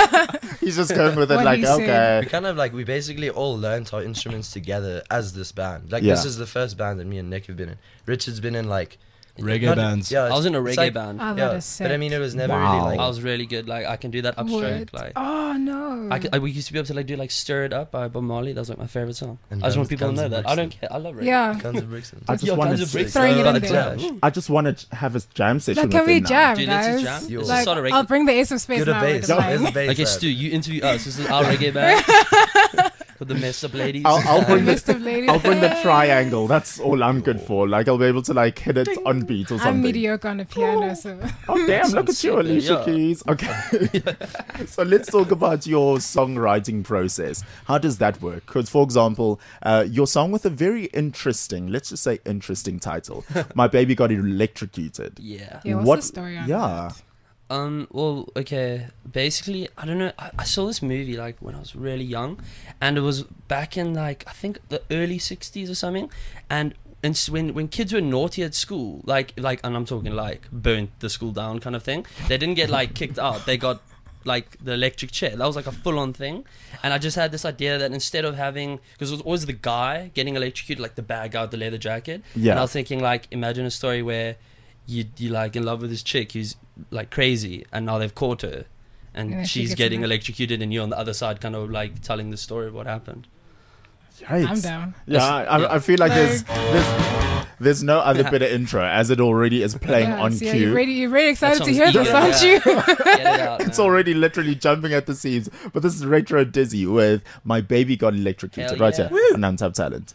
He's just going with it
What
like,
he said.
okay.
we kind of like we basically all learned our instruments together as this band. Like this
Yeah.
is the first band that me and Nick have been in. Richard's been in like
Reggae
Not-
bands.
Yeah,
I was in a
it's
reggae
like-
band.
Oh, that
yeah,
is
but I
sick.
mean, it was never
Wow.
really like.
I was really good. Like I can do that upstroke.
What?
Like
Oh no.
I, could, I we used to be able to like do like "Stir It Up" by Bob Marley. That was like my favorite song.
And
I just want
Guns-
people to know
Guns N'
that. I don't
Brixton.
care. I love reggae.
yeah.
Guns and Brixton.
I just
Yo,
want
Guns N'
to.
Brixton.
Throwing it
Uh,
in
the
there.
Clash.
I just want to have a jam session.
Like, can
with
we
them now.
jam,
Dude, let's
guys?
jam.
Yo.
Let's
Like,
start a reggae-
I'll bring the Ace of Space
Good a
now.
bass.
with
Where's the
mine.
bass
Okay,
at?
Stu, you interview us. This is our reggae band for the messed up ladies.
I'll, I'll bring the
List of ladies.
I'll bring the triangle. That's all I'm good for. Like I'll be able to like hit it on beat or
I'm
something.
mediocre on the piano, so
Oh damn! Look at you,
sick,
Alicia
yeah.
Keys. Okay, so let's talk about your songwriting process. How does that work? Because, for example, uh, your song with a very interesting, let's just say interesting title, "My Baby Got Electrocuted."
Yeah.
yeah. What's
What-
the story on
Yeah,
Um. Well, okay. Basically, I don't know. I, I saw this movie like when I was really young, and it was back in like I think the early sixties or something. And and s- when when kids were naughty at school, like like, and I'm talking like burnt the school down kind of thing. They didn't get like kicked out. They got like the electric chair. That was like a full on thing. And I just had this idea that instead of having, because it was always the guy getting electrocuted, like the bad guy with the leather jacket.
Yeah.
And I was thinking like, imagine a story where you you like in love with this chick who's like crazy, and now they've caught her, and,
And then she
she's
gets
getting
elec-
electrocuted, and you on the other side, kind of like telling the story of what happened.
Yikes.
I'm down.
Yeah, I, I, I feel like there's there's there's no other better intro as it already is playing
Yeah,
on
so yeah,
cue.
you're really, you're really excited to
song's
hear this,
eager,
aren't
yeah.
you?
Get it out.
It's
man.
already literally jumping at the seams. But this is Retro Dizzy with "My Baby Got Electrocuted"
Hell
right
yeah.
here on Untapped Talent.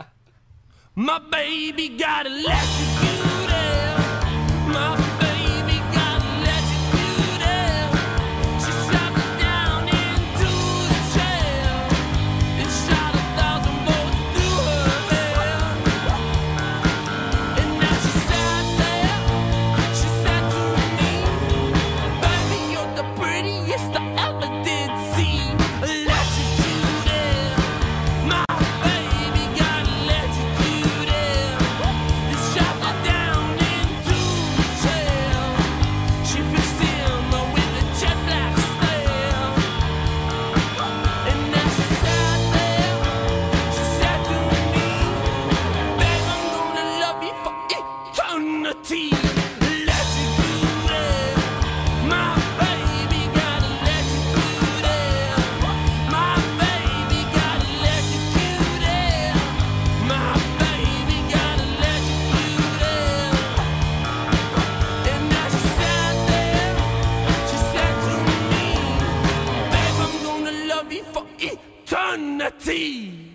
My baby got electrocuted. My baby got electrocuted. She shot me down into the chair. It shot a thousand bolts through her head. And now she sat there. She said to me, "Baby, you're the prettiest I ever did see." Electrocuted. My baby got electrocuted. It shot her down into the chair. She fixed him with a jet black stare. And now she sat there. She said to me, "Babe, I'm gonna love you for eternity." Electrocuted. My baby got electrocuted. My baby got electrocuted. My baby got electrocuted. And now she sat there. She said to me, "Babe, I'm gonna love you for eternity."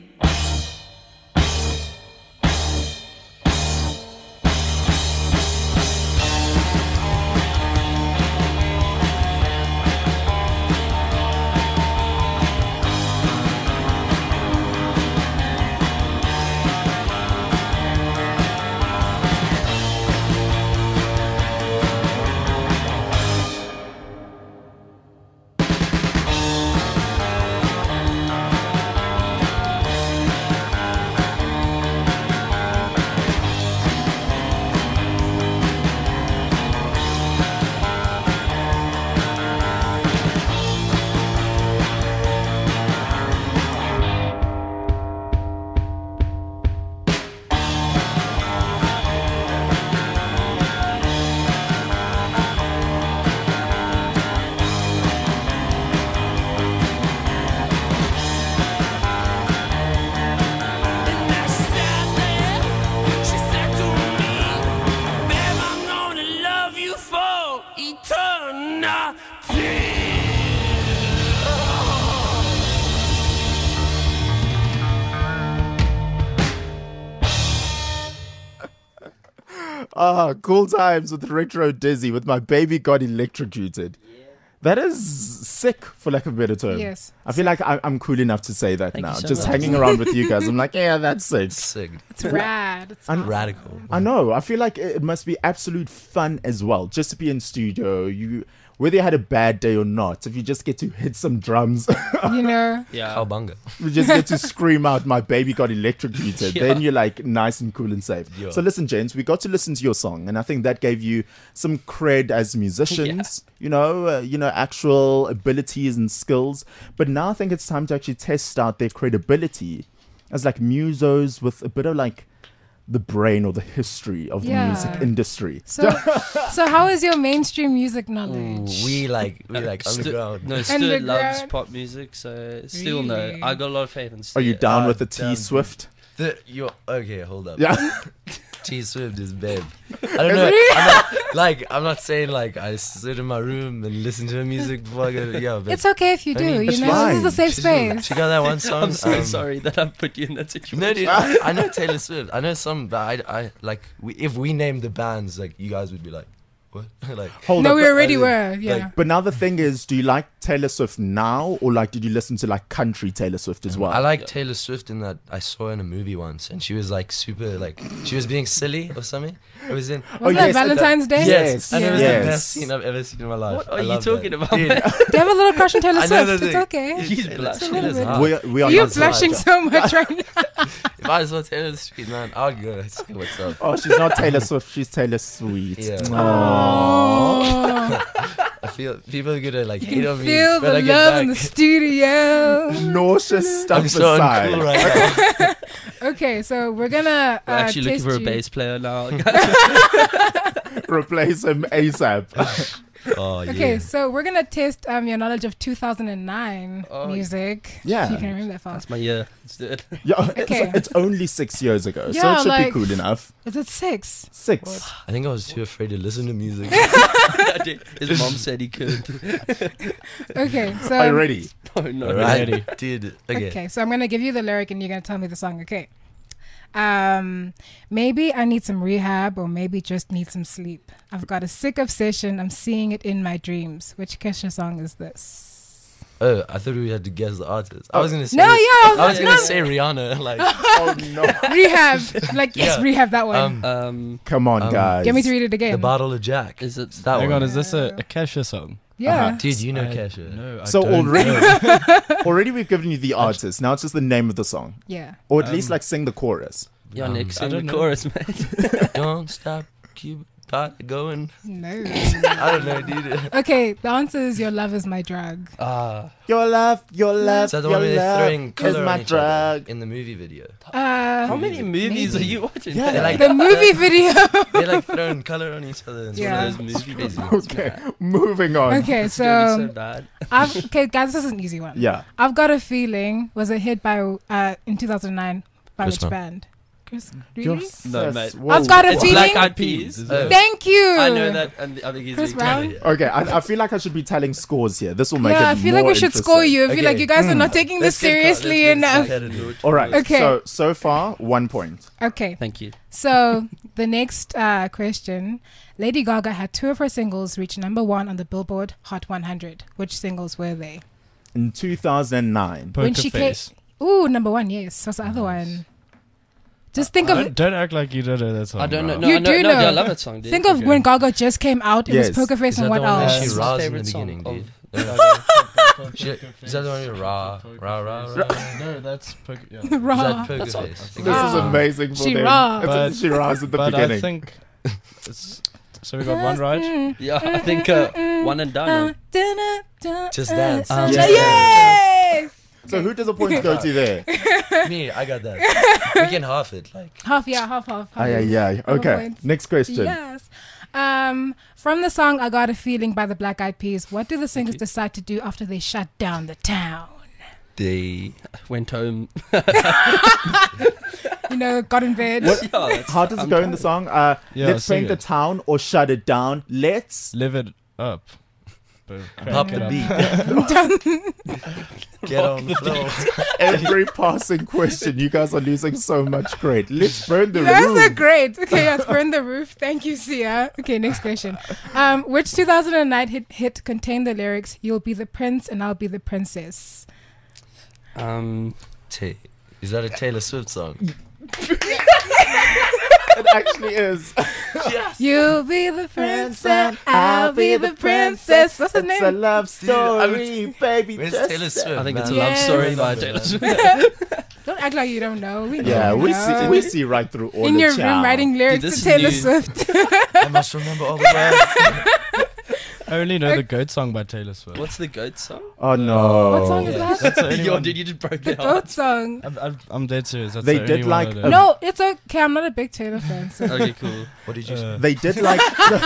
And now she sat there. She said to me, "Babe, I'm gonna love you for eternity."
Ah, cool times with Retro Dizzy with "My Baby Got Electrocuted." That is sick, for lack of a better term.
Yes.
I feel like I, I'm cool enough to say that
Thank you
now.
so
Just
much.
hanging around with you guys, I'm like, yeah, that's sick.
Sick.
It's rad. It's
And
awesome.
Radical.
I know. I feel like it it must be absolute fun as well, just to be in studio. You, whether you had a bad day or not, if you just get to hit some drums,
You know,
Yeah.
Cowbunga.
you just get to scream out, "My baby got electrocuted."
Yeah.
Then you're like nice and cool and safe.
Yeah.
So listen, gents, we got to listen to your song, and I think that gave you some cred as musicians. You know, uh, you know, actual abilities and skills. But now I think it's time to actually test out their credibility as like musos with a bit of like the brain or the history of the
Yeah.
music industry.
So, so how is your mainstream music knowledge?
Ooh, we like we like
Stu-
underground.
No, Stuart loves
Underground.
pop music, so still no.
Really?
I got a lot of faith in
Are
Stuart.
you down
Ah,
with the T
damn.
Swift?
The, you're, okay, hold up.
Yeah.
T Swift is babe. I don't know. I'm not, like I'm not saying like I sit in my room and listen to her music before I go. Yeah, but
It's okay if you
I
do.
mean,
you
it's
know, this is a
fine.
safe
she,
space.
she got that one song.
I'm so
um,
sorry that I put you in that situation.
No, dude, I, I know Taylor Swift. I know some, but I, I like we, if we named the bands, like you guys would be like, what? Like,
Hold
No,
up.
we
but-
already
as in,
were. Yeah.
like,
But now the thing is, do you like Taylor Swift now, or like did you listen to like country Taylor Swift as well?
I like Taylor Swift in that I saw her in a movie once, and she was like super, like she was being silly or something. It was in.
Was that Valentine's Day?
Yes,
and it was
yes.
the best scene I've ever seen in my life.
What are
I
you
love
talking
that.
about,
Dude,
man?
Do you have a little crush on Taylor
I know
Swift?
the
It's
thing.
okay.
She's
Taylor
blushing.
Swift is
bit.
hot.
we, we are
You're
not
blushing
right.
so much right now.
If I saw Taylor Swift, man, I would go. Say what's up?
Oh, she's not Taylor Swift. She's Taylor Sweet.
Yeah.
Oh.
I feel people are gonna like
You
hate
can
on me
feel
when
the
I get
love
back.
in the studio.
Nauseous stuff
I'm so
aside.
uncool right now.
Okay, so we're gonna uh,
We're actually looking
test
for a
you.
bass player now.
Replace him ASAP.
Oh yeah.
Okay, so we're gonna test um your knowledge of two thousand nine
Oh,
music.
Yeah.
If you can remember that fast.
That's my year. Let's do it.
Yeah, it's,
Okay.
it's only six years ago, so
Yeah,
it should
like-
be cool enough.
Is it six?
Six.
I think I was too afraid to listen to music.
His mom said he could.
Okay, so
Are you ready?
Oh no.
Alright, dude. Okay.
Okay, so I'm gonna give you the lyric and you're gonna tell me the song. Okay. Um, maybe I need some rehab, or maybe just need some sleep. I've got a sick obsession. I'm seeing it in my dreams. Which Kesha song is this?
Oh, I thought we had to guess the artist. I was gonna say.
No, yeah, I
I was gonna
no.
say Rihanna. Like,
Oh no!
Rehab. Like yes,
Yeah.
rehab that one.
um,
Um,
Come on,
Um,
guys.
Get me to read it again.
the bottle of Jack.
is it?
It's that
Hang
one.
on, is this a, a Kesha song?
yeah.
Uh-huh.
Dude, you know
I-
Kesha.
No, I
So
don't
already,
know.
already we've given you the artist. Now it's just the name of the song,
Yeah.
or at least
Um,
like sing the chorus.
Yeah,
Um,
Nick,
I
sing the
don't know.
chorus, mate.
Don't stop, keep it going.
No.
I don't know, dude.
Okay, the answer is your love is my drug.
Ah,
Your love, your love,
Is that the
your
one where they're
love
throwing
is
color
my
on each other
drug.
in the movie video?
Uh,
how many movies
maybe.
are you watching?
Yeah.
They're like,
the movie video.
they're like throwing color on each other. And
Yeah.
stuff. It's crazy.
Okay, moving on.
Okay,
It's gonna be
so
so bad.
I've okay, guys, this is an easy one.
Yeah.
I've got a feeling was a hit by uh in two thousand nine by
Chris
which
Brown.
band? Chris,
Your
really?
No,
sis-
mate.
whoa.
I've got a
It's
feeling.
Black Eyed Peas.
Oh.
Thank you.
I know that, and the other
Chris
is
Brown.
Okay, I, I feel like I should be telling scores here. This will make
Yeah, I
it
feel like
more
we should score
interesting.
you. I feel like
Okay.
you guys are
Mm.
not taking this
Let's get co- let's
seriously
get
enough.
competitive.
All right.
Okay.
So so far, one point.
Okay,
Thank you.
so the next uh, question: Lady Gaga had two of her singles reach number one on the Billboard Hot one hundred. Which singles were they?
In two thousand nine.
When
Poker
she
Face.
came, ooh, number one. Yes. What's the other one? Just think of
Don't, don't act like you don't know that song.
I don't know.
bro.
No,
You
I know,
do
no,
know.
I love that song, dude.
think of
Okay.
when Gaga just came out. It
Yes.
was Poker Face
Is
and
that
what
the one where
else?
she
That's my
raws in the
favorite song
beginning,
of-
dude? She- Is that the one you rah, rah, rah, rah?
No, that's poker. Yeah.
Is
Raw.
that Poker
That's all.
Face?
This
Raw.
is amazing for
She
them.
raw.
It's
But-
a, she raws at the
but
beginning.
I think it's, so. We got one right.
Yeah, I think uh, one and done.
Just Dance.
Um,
Just
Yes.
so who does a point go to there?
Me, I got that. We can half it. Like,
Half, yeah, half, half. half.
Aye, aye, aye.
Double
Okay,
points.
next question.
Yes. Um, from the song "I Got a Feeling" by the Black Eyed Peas, what do the singers decide to do after they shut down the town?
they.
Went home.
You know, got in bed.
What-
Yeah, that's-
How does it
I'm
go in
trying
the
to-
song? Uh,
Yeah,
let's
sing
paint the
it.
town or shut it down. Let's.
Live it up. But crank
Pop
it
the
up.
beat. Get on the floor.
Every passing question, you guys are losing so much grade. Let's burn the
That's
room.
a great. Okay, let's burn the roof. Thank you, Sia. Okay, next question. Um, which two thousand nine hit, hit contained the lyrics "You'll be the prince and I'll be the princess"?
Um,
Ta- Is that a Taylor Swift song?
It actually is.
You'll be the prince and I'll be the princess. What's his
It's a
name?
love story,
Dude,
baby.
Where's
just
Taylor
say-
Swift?
I think it's a
man?
love
Yes.
story by
Love
Taylor
that.
Swift.
Don't act like you don't know. We know.
Yeah, we
know.
see, we see right through all
in
the
your
chow.
room writing lyrics
Dude,
to
this is
Taylor
new.
Swift.
I must remember all the words.
I only know the Goat song by Taylor Swift.
What's the goat song?
Oh no.
What song is that?
That's the only
Yo,
one.
dude, you just broke
The
that out.
goat song.
I'm, I'm, I'm dead serious. That's
They
the
did
only one
like
I
a-
know.
No, it's okay. I'm not a big Taylor fan. So.
Okay, cool.
What did you say?
Uh,
They did like.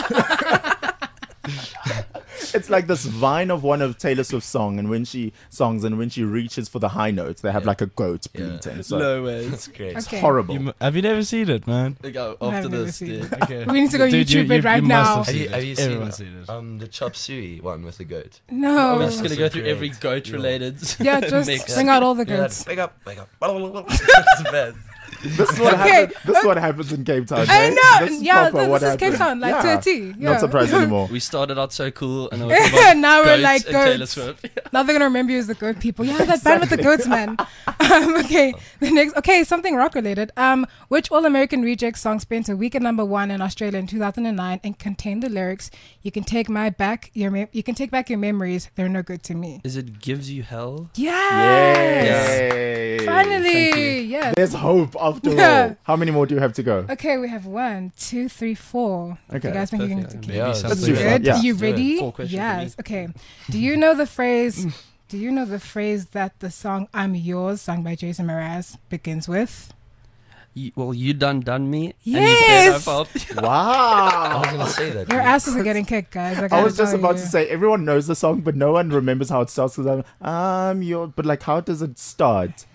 It's like this vine of one of Taylor Swift's song, and when she songs, and when she reaches for the high notes, they have
Yeah.
like a goat
Yeah.
bleating. So
No way.
That's great.
it's
Okay.
horrible.
you, m- have you never seen it, man?
Like, oh,
I've
after
never
this,
seen
dude.
it.
Okay.
We need to go
Dude,
YouTube it right
must
now.
Have
Have
seen
you,
it.
have you seen,
Everyone's seen it.
um the chop suey one with the goat?
No.
We're just gonna
That's
go
a
through
great-
every goat related.
Yeah, just
mix.
bring out all the
Yeah,
goats.
that, wake up, wake up. That's bad.
This is what
Okay.
happens. This is what happens in Cape Town.
I
right?
know.
This is
Yeah,
proper
this,
what
this is Cape
happens.
Town, like
Yeah.
to a T. Yeah.
Not surprised anymore.
We started out so cool, and then we're talking about
Now we're
goats
like
and Taylor
goats.
Swift.
Now they're gonna remember you as the goat people. Yeah, that band with the goats, man. Um, okay, the next. Okay, something rock related. Um, which All American Rejects song spent a week at number one in Australia in two thousand nine and contained the lyrics, "You can take my back your mem- you can take back your memories. They're no good to me."
Is it Gives You Hell?
Yes.
Yay.
Finally, yes.
There's hope after
Yeah.
all. How many more do you have to go?
Okay, we have one, two, three, four.
Okay,
You guys think you can?
perfect.
Okay.
Yeah,
Let's
that's
do
good.
that.
Good.
Yeah.
You
Good.
ready?
Four questions for
Yes. Okay. Do you know the phrase? Do you know the phrase that the song "I'm Yours" sung by Jason Mraz begins with?
You, well, you done done me.
Yes!
And you said I felt.
I
Wow.
was gonna say that.
Your
dude.
asses are getting kicked, guys. I,
I
gotta
was just
tell
about
you.
to say everyone knows the song, but no one remembers how it starts. Because I'm, I'm your. But like, how does it start?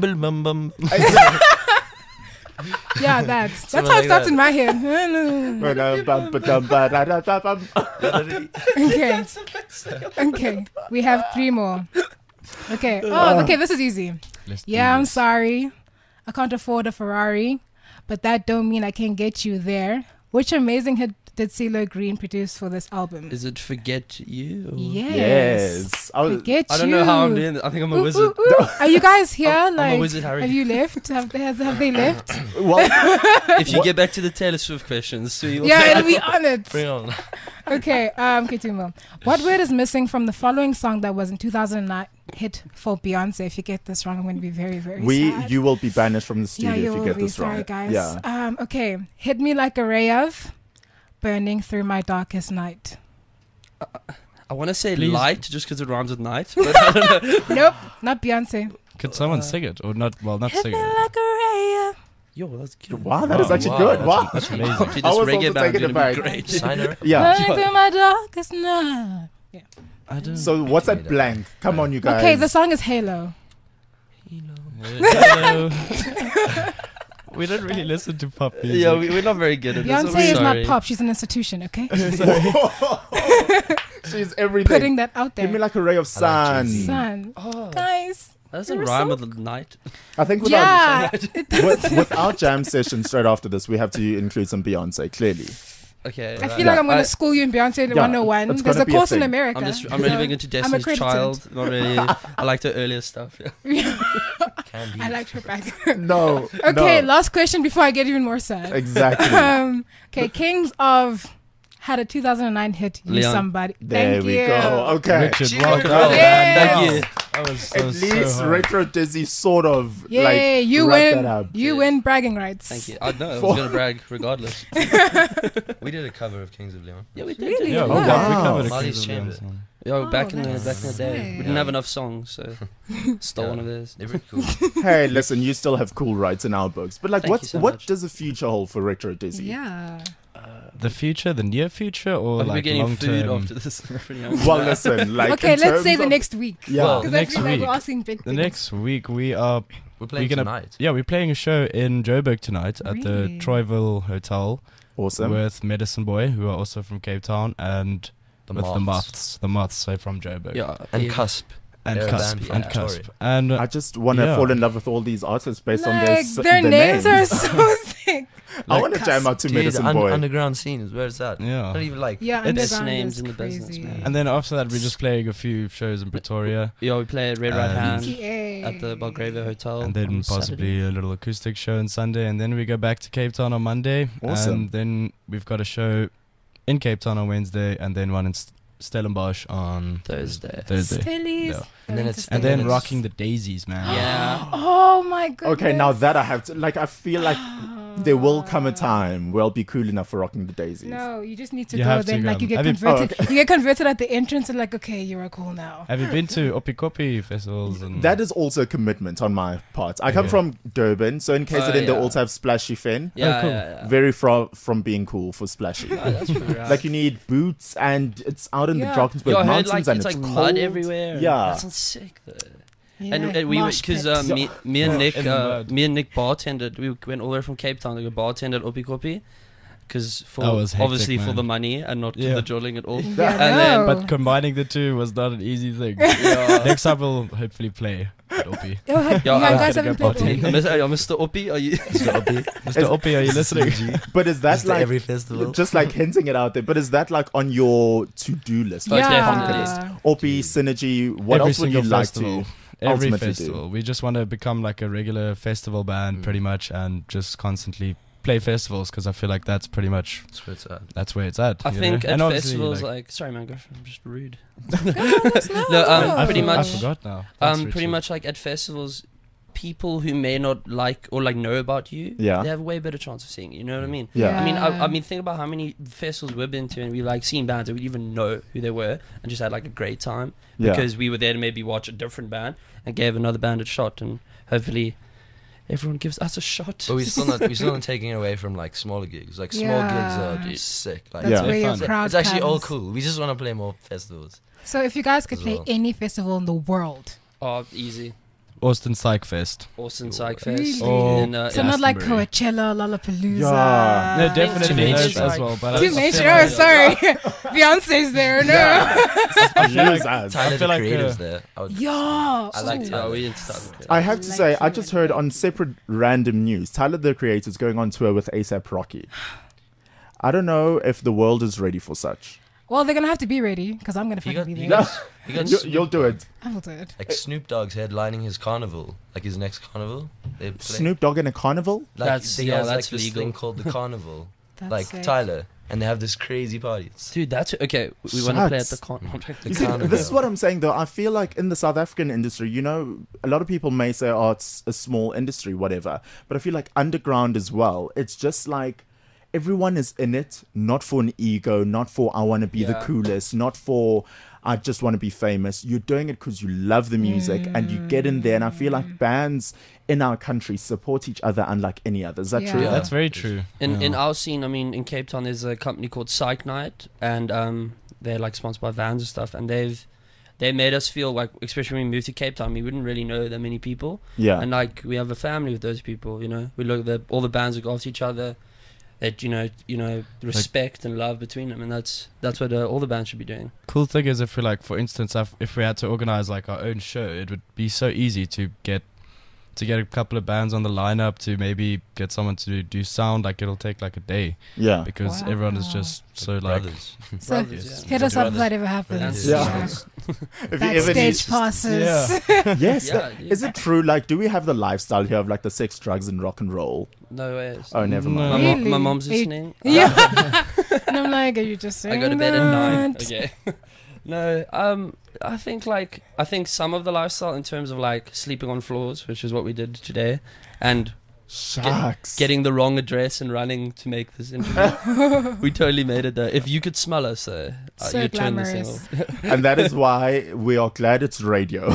Yeah, that's that's
Something
how it
like
starts
that.
in my head. Okay. Okay. We have three more. Okay. Oh, okay. This is easy.
Let's do
Yeah, I'm
this.
sorry. I can't afford a Ferrari, but that don't mean I can't get you there. Which amazing hit did CeeLo Green produce for this album?
Is it Forget You?
Yes.
Yes. I was,
Forget
I don't
you.
know how I'm doing this. I think I'm a
Ooh,
wizard.
ooh, ooh. Are you guys here?
I'm a
like,
wizard, Harry.
have you left? Have they, have, have they left?
well,
If you get back to the Taylor Swift questions, so you'll
Yeah, it'll be on it.
Bring on.
Okay, um, okay, two more. What word is missing from the following song that was in two thousand nine hit for Beyonce? If you get this wrong, I'm going to be very, very
we
sad.
you will be banished from the studio
yeah, you
if you
will
get
be.
this
Sorry,
wrong.
guys.
Yeah.
Um, okay, hit me like a ray of burning through my darkest night.
I want to say
Please.
light just because it rhymes with night. But I don't know.
Nope, not Beyonce.
Could someone sing it or not? Well, not
Hit
sing
me
it.
like a ray of.
Yo, that's good.
Wow, that is
Wow,
actually
wow,
good.
that's-
Wow.
That's amazing.
Dude,
I
this
was
reggae
also
band
taken
is gonna be
aback.
great.
Sign her.
Yeah.
Burning through my darkest night.
I don't.
So what's
Give me
that
that.
blank? Come on, you guys.
Okay, the song is Halo.
Hello. We don't really listen to pop music.
Yeah, we, we're not very good at this. I'm
Beyonce is not
sorry.
pop. She's an institution, okay?
She's everything.
Putting that out there.
Give me like a ray of
I like
sun.
Jay-Z.
Sun.
Oh,
Guys.
that doesn't
You're
rhyme
so-
with the night.
I think with, our,
Yeah.
with, with our jam session straight after this, we have to include some Beyonce, clearly.
Okay.
I feel
Yeah.
like I'm going
I-
to school you in Beyonce
Yeah,
one oh one.
it's
There's
gonna
a
be a
course in
thing.
America.
I'm just I'm really
so
big into
I'm
Destiny's
accredited.
Child. Not really. I like the earlier stuff. Yeah.
Candy.
I liked her back.
No.
Okay,
no.
last question before I get even more sad.
Exactly.
Um, okay, Kings of had a two thousand nine hit, You
Leon.
Somebody.
There
Thank
we
you.
go. Okay.
Richard,
Cheers.
welcome.
Oh,
Yes.
Thank you.
That was so,
At
so
least
hard.
Retro Dizzy sort of
Yay,
like
you
wrapped
win.
that up.
You
Cheers.
win bragging rights.
Thank you. I know. I
For-
was gonna brag regardless.
We did a cover of Kings of Leon.
Yeah, we did.
Really?
Yeah,
Oh,
we,
wow.
covered, we covered a
Molly's
Kings of Leon
Chamber.
song.
Yo,
Oh,
back in the
that's
back in the day, we
sick.
didn't have enough songs, so stole
Yeah.
one of theirs.
They're pretty cool.
Hey, listen, you still have cool rights in our books. But like
Thank
what
you so
what
much.
does the future hold for Retro Dizzy?
Yeah.
The future, the near future, or
Are we
like
getting
long
food
term?
after this?
Well, listen, like
Okay,
in
let's say
terms
the
of-
next week.
Yeah.
Well,
Because
The
I
next
feel like
week.
we're asking big
The
things.
next week we are
We're playing
we're gonna
tonight.
yeah we're playing a show in Joburg tonight at the
Really?
Troyville Hotel
Awesome.
with Medicine Boy, who are also from Cape Town, and
The
with the
Moths.
Moths, the Moths, so from Joburg,
Yeah,
And
yeah.
Cusp.
and
They're a
Cusp,
band
and
from
Cusp,
Victoria.
and
I just want to
Yeah.
fall in love with all these artists based on their
Like,
s-
their
the
names are
names.
so sick.
I want to jam out to
Dude,
Medicine
un-
Boy.
underground scenes. Where's that?
yeah.
Not even like.
Yeah,
It's-
underground
names
is
in the business,
crazy.
man.
And then after that, we're just playing a few shows in Pretoria,
Yeah, we play at Red Right
And-
Hand
P T A.
at the Belgravia Hotel,
and then
on
possibly
Saturday.
a little acoustic show on Sunday, and then we go back to Cape Town on Monday,
Awesome.
and then we've got a show in Cape Town on Wednesday, and then one in St- Stellenbosch on
Thursday.
Thursday.
Stillies.
Yeah.
And then it's-
And then
it's-
rocking the daisies, man.
Yeah.
Oh my goodness.
Okay, now that I have to like I feel like there will come a time where I'll be cool enough for rocking the daisies.
No, you just need to
You
go.
have to
Then, like,
come.
you get
Have you-
converted.
Oh, okay.
You get converted at the entrance, and like, okay, you're cool now.
Have you been to Opikopi festivals? And
That is also a commitment on my part. I come
Okay.
from Durban, so in K Z N
Oh,
they
yeah.
also have Splashy Fen.
Yeah,
cool.
yeah, yeah.
Very far from being cool for Splashy.
Oh, that's pretty rad.
Like you need boots, and it's out in
Yeah.
the Drakensberg
Yo, I heard
Mountains,
like
and
it's
it's,
like
cold.
mud everywhere.
Yeah.
That sounds sick though.
Yeah,
And, and we
mosh
because
pits.
uh, me, me and Nick
In the
uh,
mud.
me and Nick bartended. We went all the way from Cape Town to go bartend at Opikopi because for
That was hectic,
obviously for
man.
the money and not
Yeah.
the drilling at all.
Yeah,
And then-
no.
But combining the two was not an easy thing.
Yeah.
Next time we'll hopefully play at Opi.
Oh, have,
Yeah,
you
I'm
guys
gonna
haven't
go
played
party.
Opi?
Mister uh, Mister Opie, are you?
Mister Opi, are you listening?
But is that
Mister
like
every festival.
just like hinting it out there? But is that like on your to-do list?
Oh,
Like
definitely.
bucket list? Opi, Synergy. What
Every
else would you
single
like
festival.
to?
Every
ultimately do?
festival. We just want to become like a regular festival band,
Mm.
pretty much, and just constantly play festivals because I feel like that's pretty much
That's where it's at.
that's where it's at.
I
you
think
know?
at
And obviously,
festivals
like,
like, sorry man, gosh, I'm just rude.
No,
No, um,
I,
pretty
for- I
much.
forgot now. Thanks,
Um, pretty
Richard.
much like at festivals, people who may not like or like know about you,
Yeah.
they have a way better chance of seeing you. You know what I mean?
Yeah.
I mean, I, I mean, think about how many festivals we've been to, and we like seen bands that we didn't even know who they were, and just had like a great time
Yeah.
because we were there to maybe watch a different band and gave another band a shot, and hopefully everyone gives us a shot.
But we're still not we're still not taking it away from like smaller gigs. Like small
Yeah.
gigs are just sick. Like
That's
Yeah.
where your
It's
crowd
it's actually all
comes.
cool. We just want to play more festivals.
So if you guys could
As
play
well.
any festival in the world,
Oh, easy.
Austin Psych Fest.
Austin
Yo,
Psych
really?
Fest.
Oh,
in, uh,
so
in-
not like
Glastonbury.
Coachella, Lollapalooza.
Yeah.
No,
think
definitely
Too
those
Major,
as
like-
well. But I-
Too
I
major.
feel
Oh,
like-
sorry, Beyonce's there. No.
I feel like,
Tyler
feel
the
like,
Creator's
uh,
there. I, would,
Yo.
I like
yeah,
Tyler.
we didn't start with
I have to
Like
say, I
Freeman.
just heard on separate random news, Tyler the Creator is going on tour with ASAP Rocky. I don't know if the world is ready for such.
Well, they're gonna have to be ready because I'm gonna
He
fucking
got,
be
he
there.
got, he got
You,
Snoop
you'll do
Dogg.
it.
I will do it.
Like Snoop Dogg's headlining his carnival, like his next carnival. They play,
Snoop Dogg in a carnival?
like,
That's-
he
yeah,
has
that's
like this
legal.
thing called the carnival,
That's
like
sick.
Tyler, and they have this crazy party. It's
Dude, that's okay. We want to play at
Shucks.
the con.
You see,
Carnival.
this is what I'm saying though. I feel like in the South African industry, you know, a lot of people may say, oh, it's a small industry, whatever. But I feel like underground as well, it's just like everyone is in it, not for an ego, not for I want to be the
Yeah.
coolest, not for I just want to be famous. You're doing it because you love the music and you get in there. And I feel like bands in our country support each other unlike any other. Is that
Yeah.
true?
Yeah.
That's very true.
In
Yeah.
in our scene, I mean, in Cape Town, there's a company called Psych Night, and um, they're like sponsored by Vans and stuff, and they've they made us feel like, especially when we moved to Cape Town, we wouldn't really know that many people,
Yeah.
and like we have a family with those people. You know, we look the all the bands look after each other. That you know, you know, respect and love between them, and that's that's what uh, all the bands should be doing.
Cool thing is, if we like, for instance, if, if we had to organize like our own show, it would be so easy to get to get a couple of bands on the lineup, to maybe get someone to do sound. Like it'll take like a day
Yeah.
because everyone is
Wow.
just so like.
brothers.
So
Brothers,
hit us up if
Brothers.
that ever happens.
Yeah.
Yeah. If you ever need,
Backstage passes.
Yeah.
yes.
Yeah,
that-
yeah.
Is it true? Like, do we have the lifestyle here of like the sex, drugs, and rock and roll?
No way.
Oh, never
No.
mind.
My, mo-
Really?
my mom's
Are you-
listening.
Yeah. And I'm like, are you just
I
saying
go to bed at nine.
that?
Okay. No, um, I think like I think some of the lifestyle in terms of like sleeping on floors, which is what we did today, and
Shucks.
getting the wrong address and running to make this interview. We totally made it there. If you could smell us, though, uh,
So
you'd turn this
glamorous.
off.
And that is why we are glad it's radio.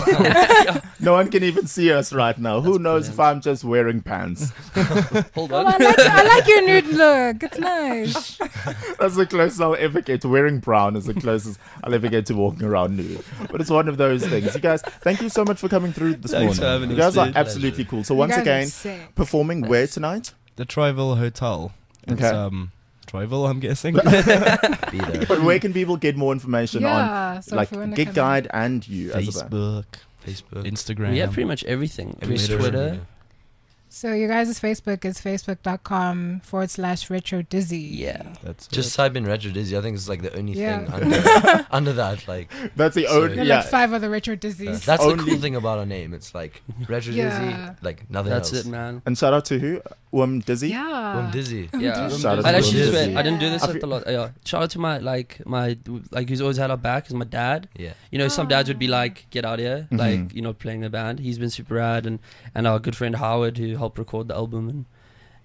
No one can even see us right now. Who knows if I'm just wearing pants?
Hold
Oh,
on.
I like, I like your nude look. It's nice.
That's the closest I'll ever get. Wearing brown is the closest I'll ever get to walking around nude. But it's one of those things. You guys, thank you so much for coming through this
Thanks for
morning.
having
You
us,
guys are
dude.
absolutely cool. So
You
once
guys are
again,
sick.
performing where tonight?
The Troyville Hotel. It's
Okay.
um Troyville, I'm guessing.
Be there.
But where can people get more information
Yeah,
on
so
like
if you wanna
Gig
come
Guide and you as a band?
Facebook,
Facebook.
Instagram.
We have pretty much everything.
Every
There's
social
Twitter.
media.
So your guys' Facebook is facebook.com forward slash retro dizzy.
Yeah.
That's
Just type in Retro Dizzy. I think it's like the only
Yeah.
thing under, under that. Like
That's the
So-
only
There are
yeah.
like five other retro
uh,
dizzies.
that's the
Only-
cool thing about our name. It's like Retro
Yeah.
Dizzy. Like nothing
That's
else.
it, man.
And shout out to who? Um Dizzy?
Yeah.
I'm dizzy.
Yeah.
Shout out
I
to
actually
Will
just went,
Dizzy.
I didn't do this
I
at
fe-
the lot. Yeah. Shout out to my like my like who's always had our back is my dad.
Yeah.
You know, some dads would be like, "Get out of here!"
Mhm.
Like, you know, playing the band. He's been super rad, and and our good friend Howard who helped record the album, and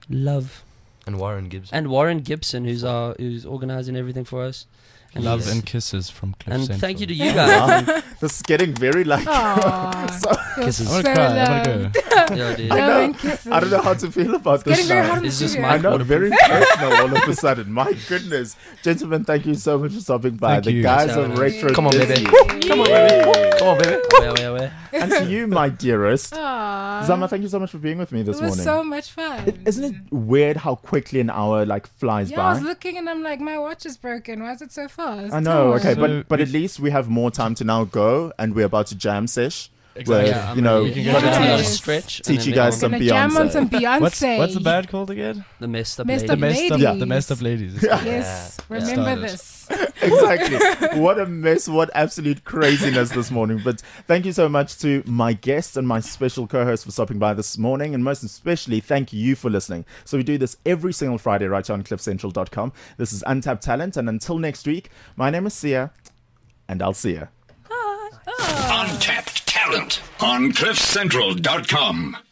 Love.
And Warren Gibson.
And Warren Gibson, who's our who's organising everything for us. And
Love
yes.
and kisses from Cliff
And
Central.
thank you to you guys.
This is getting very like.
Aw, feels
Kisses.
I want
so
to cry. I want
loved.
to go.
Yeah, dude.
I
Love
know.
and kisses.
I don't know how to feel about this
Getting very
now.
hard on the
Is this
studio.
my-
I know, very personal all of a sudden. My goodness. Gentlemen, thank you so much for stopping by.
Thank
the
you.
guys
Thanks,
of
Alan.
Retro
Come on, baby.
Disney.
Come on, baby. Come on, baby.
Where, where, where?
And to you, my dearest.
Aw.
Zama, thank you so much for being with me this
It was
morning.
so much fun.
It, isn't it weird how quickly an hour like flies
Yeah, I
by?
was looking and I'm like, my watch is broken. Why is it so fast?
I know,
Come
okay,
on.
but
So
but at
if-
least we have more time to now go, and we're about to jam sesh.
Exactly.
Where,
Yeah,
you know,
we
can
can
go
go
down
to
there.
a stretch.
Teach
and
you
then
guys
we'll-
some
Gonna jam on
Beyonce.
some Beyonce.
What's, what's the band called again?
The messed up
Messed
The
up
lady.
messed up,
Ladies.
the messed up ladies.
Yes,
Yeah.
remember
Started.
this.
Exactly. What a mess, what absolute craziness this morning. But thank you so much to my guests and my special co-host for stopping by this morning. And most especially, thank you for listening. So we do this every single Friday right here on cliff central dot com. This is Untapped Talent. And until next week, my name is Sia, and I'll see you.
Untapped Talent on cliff central dot com.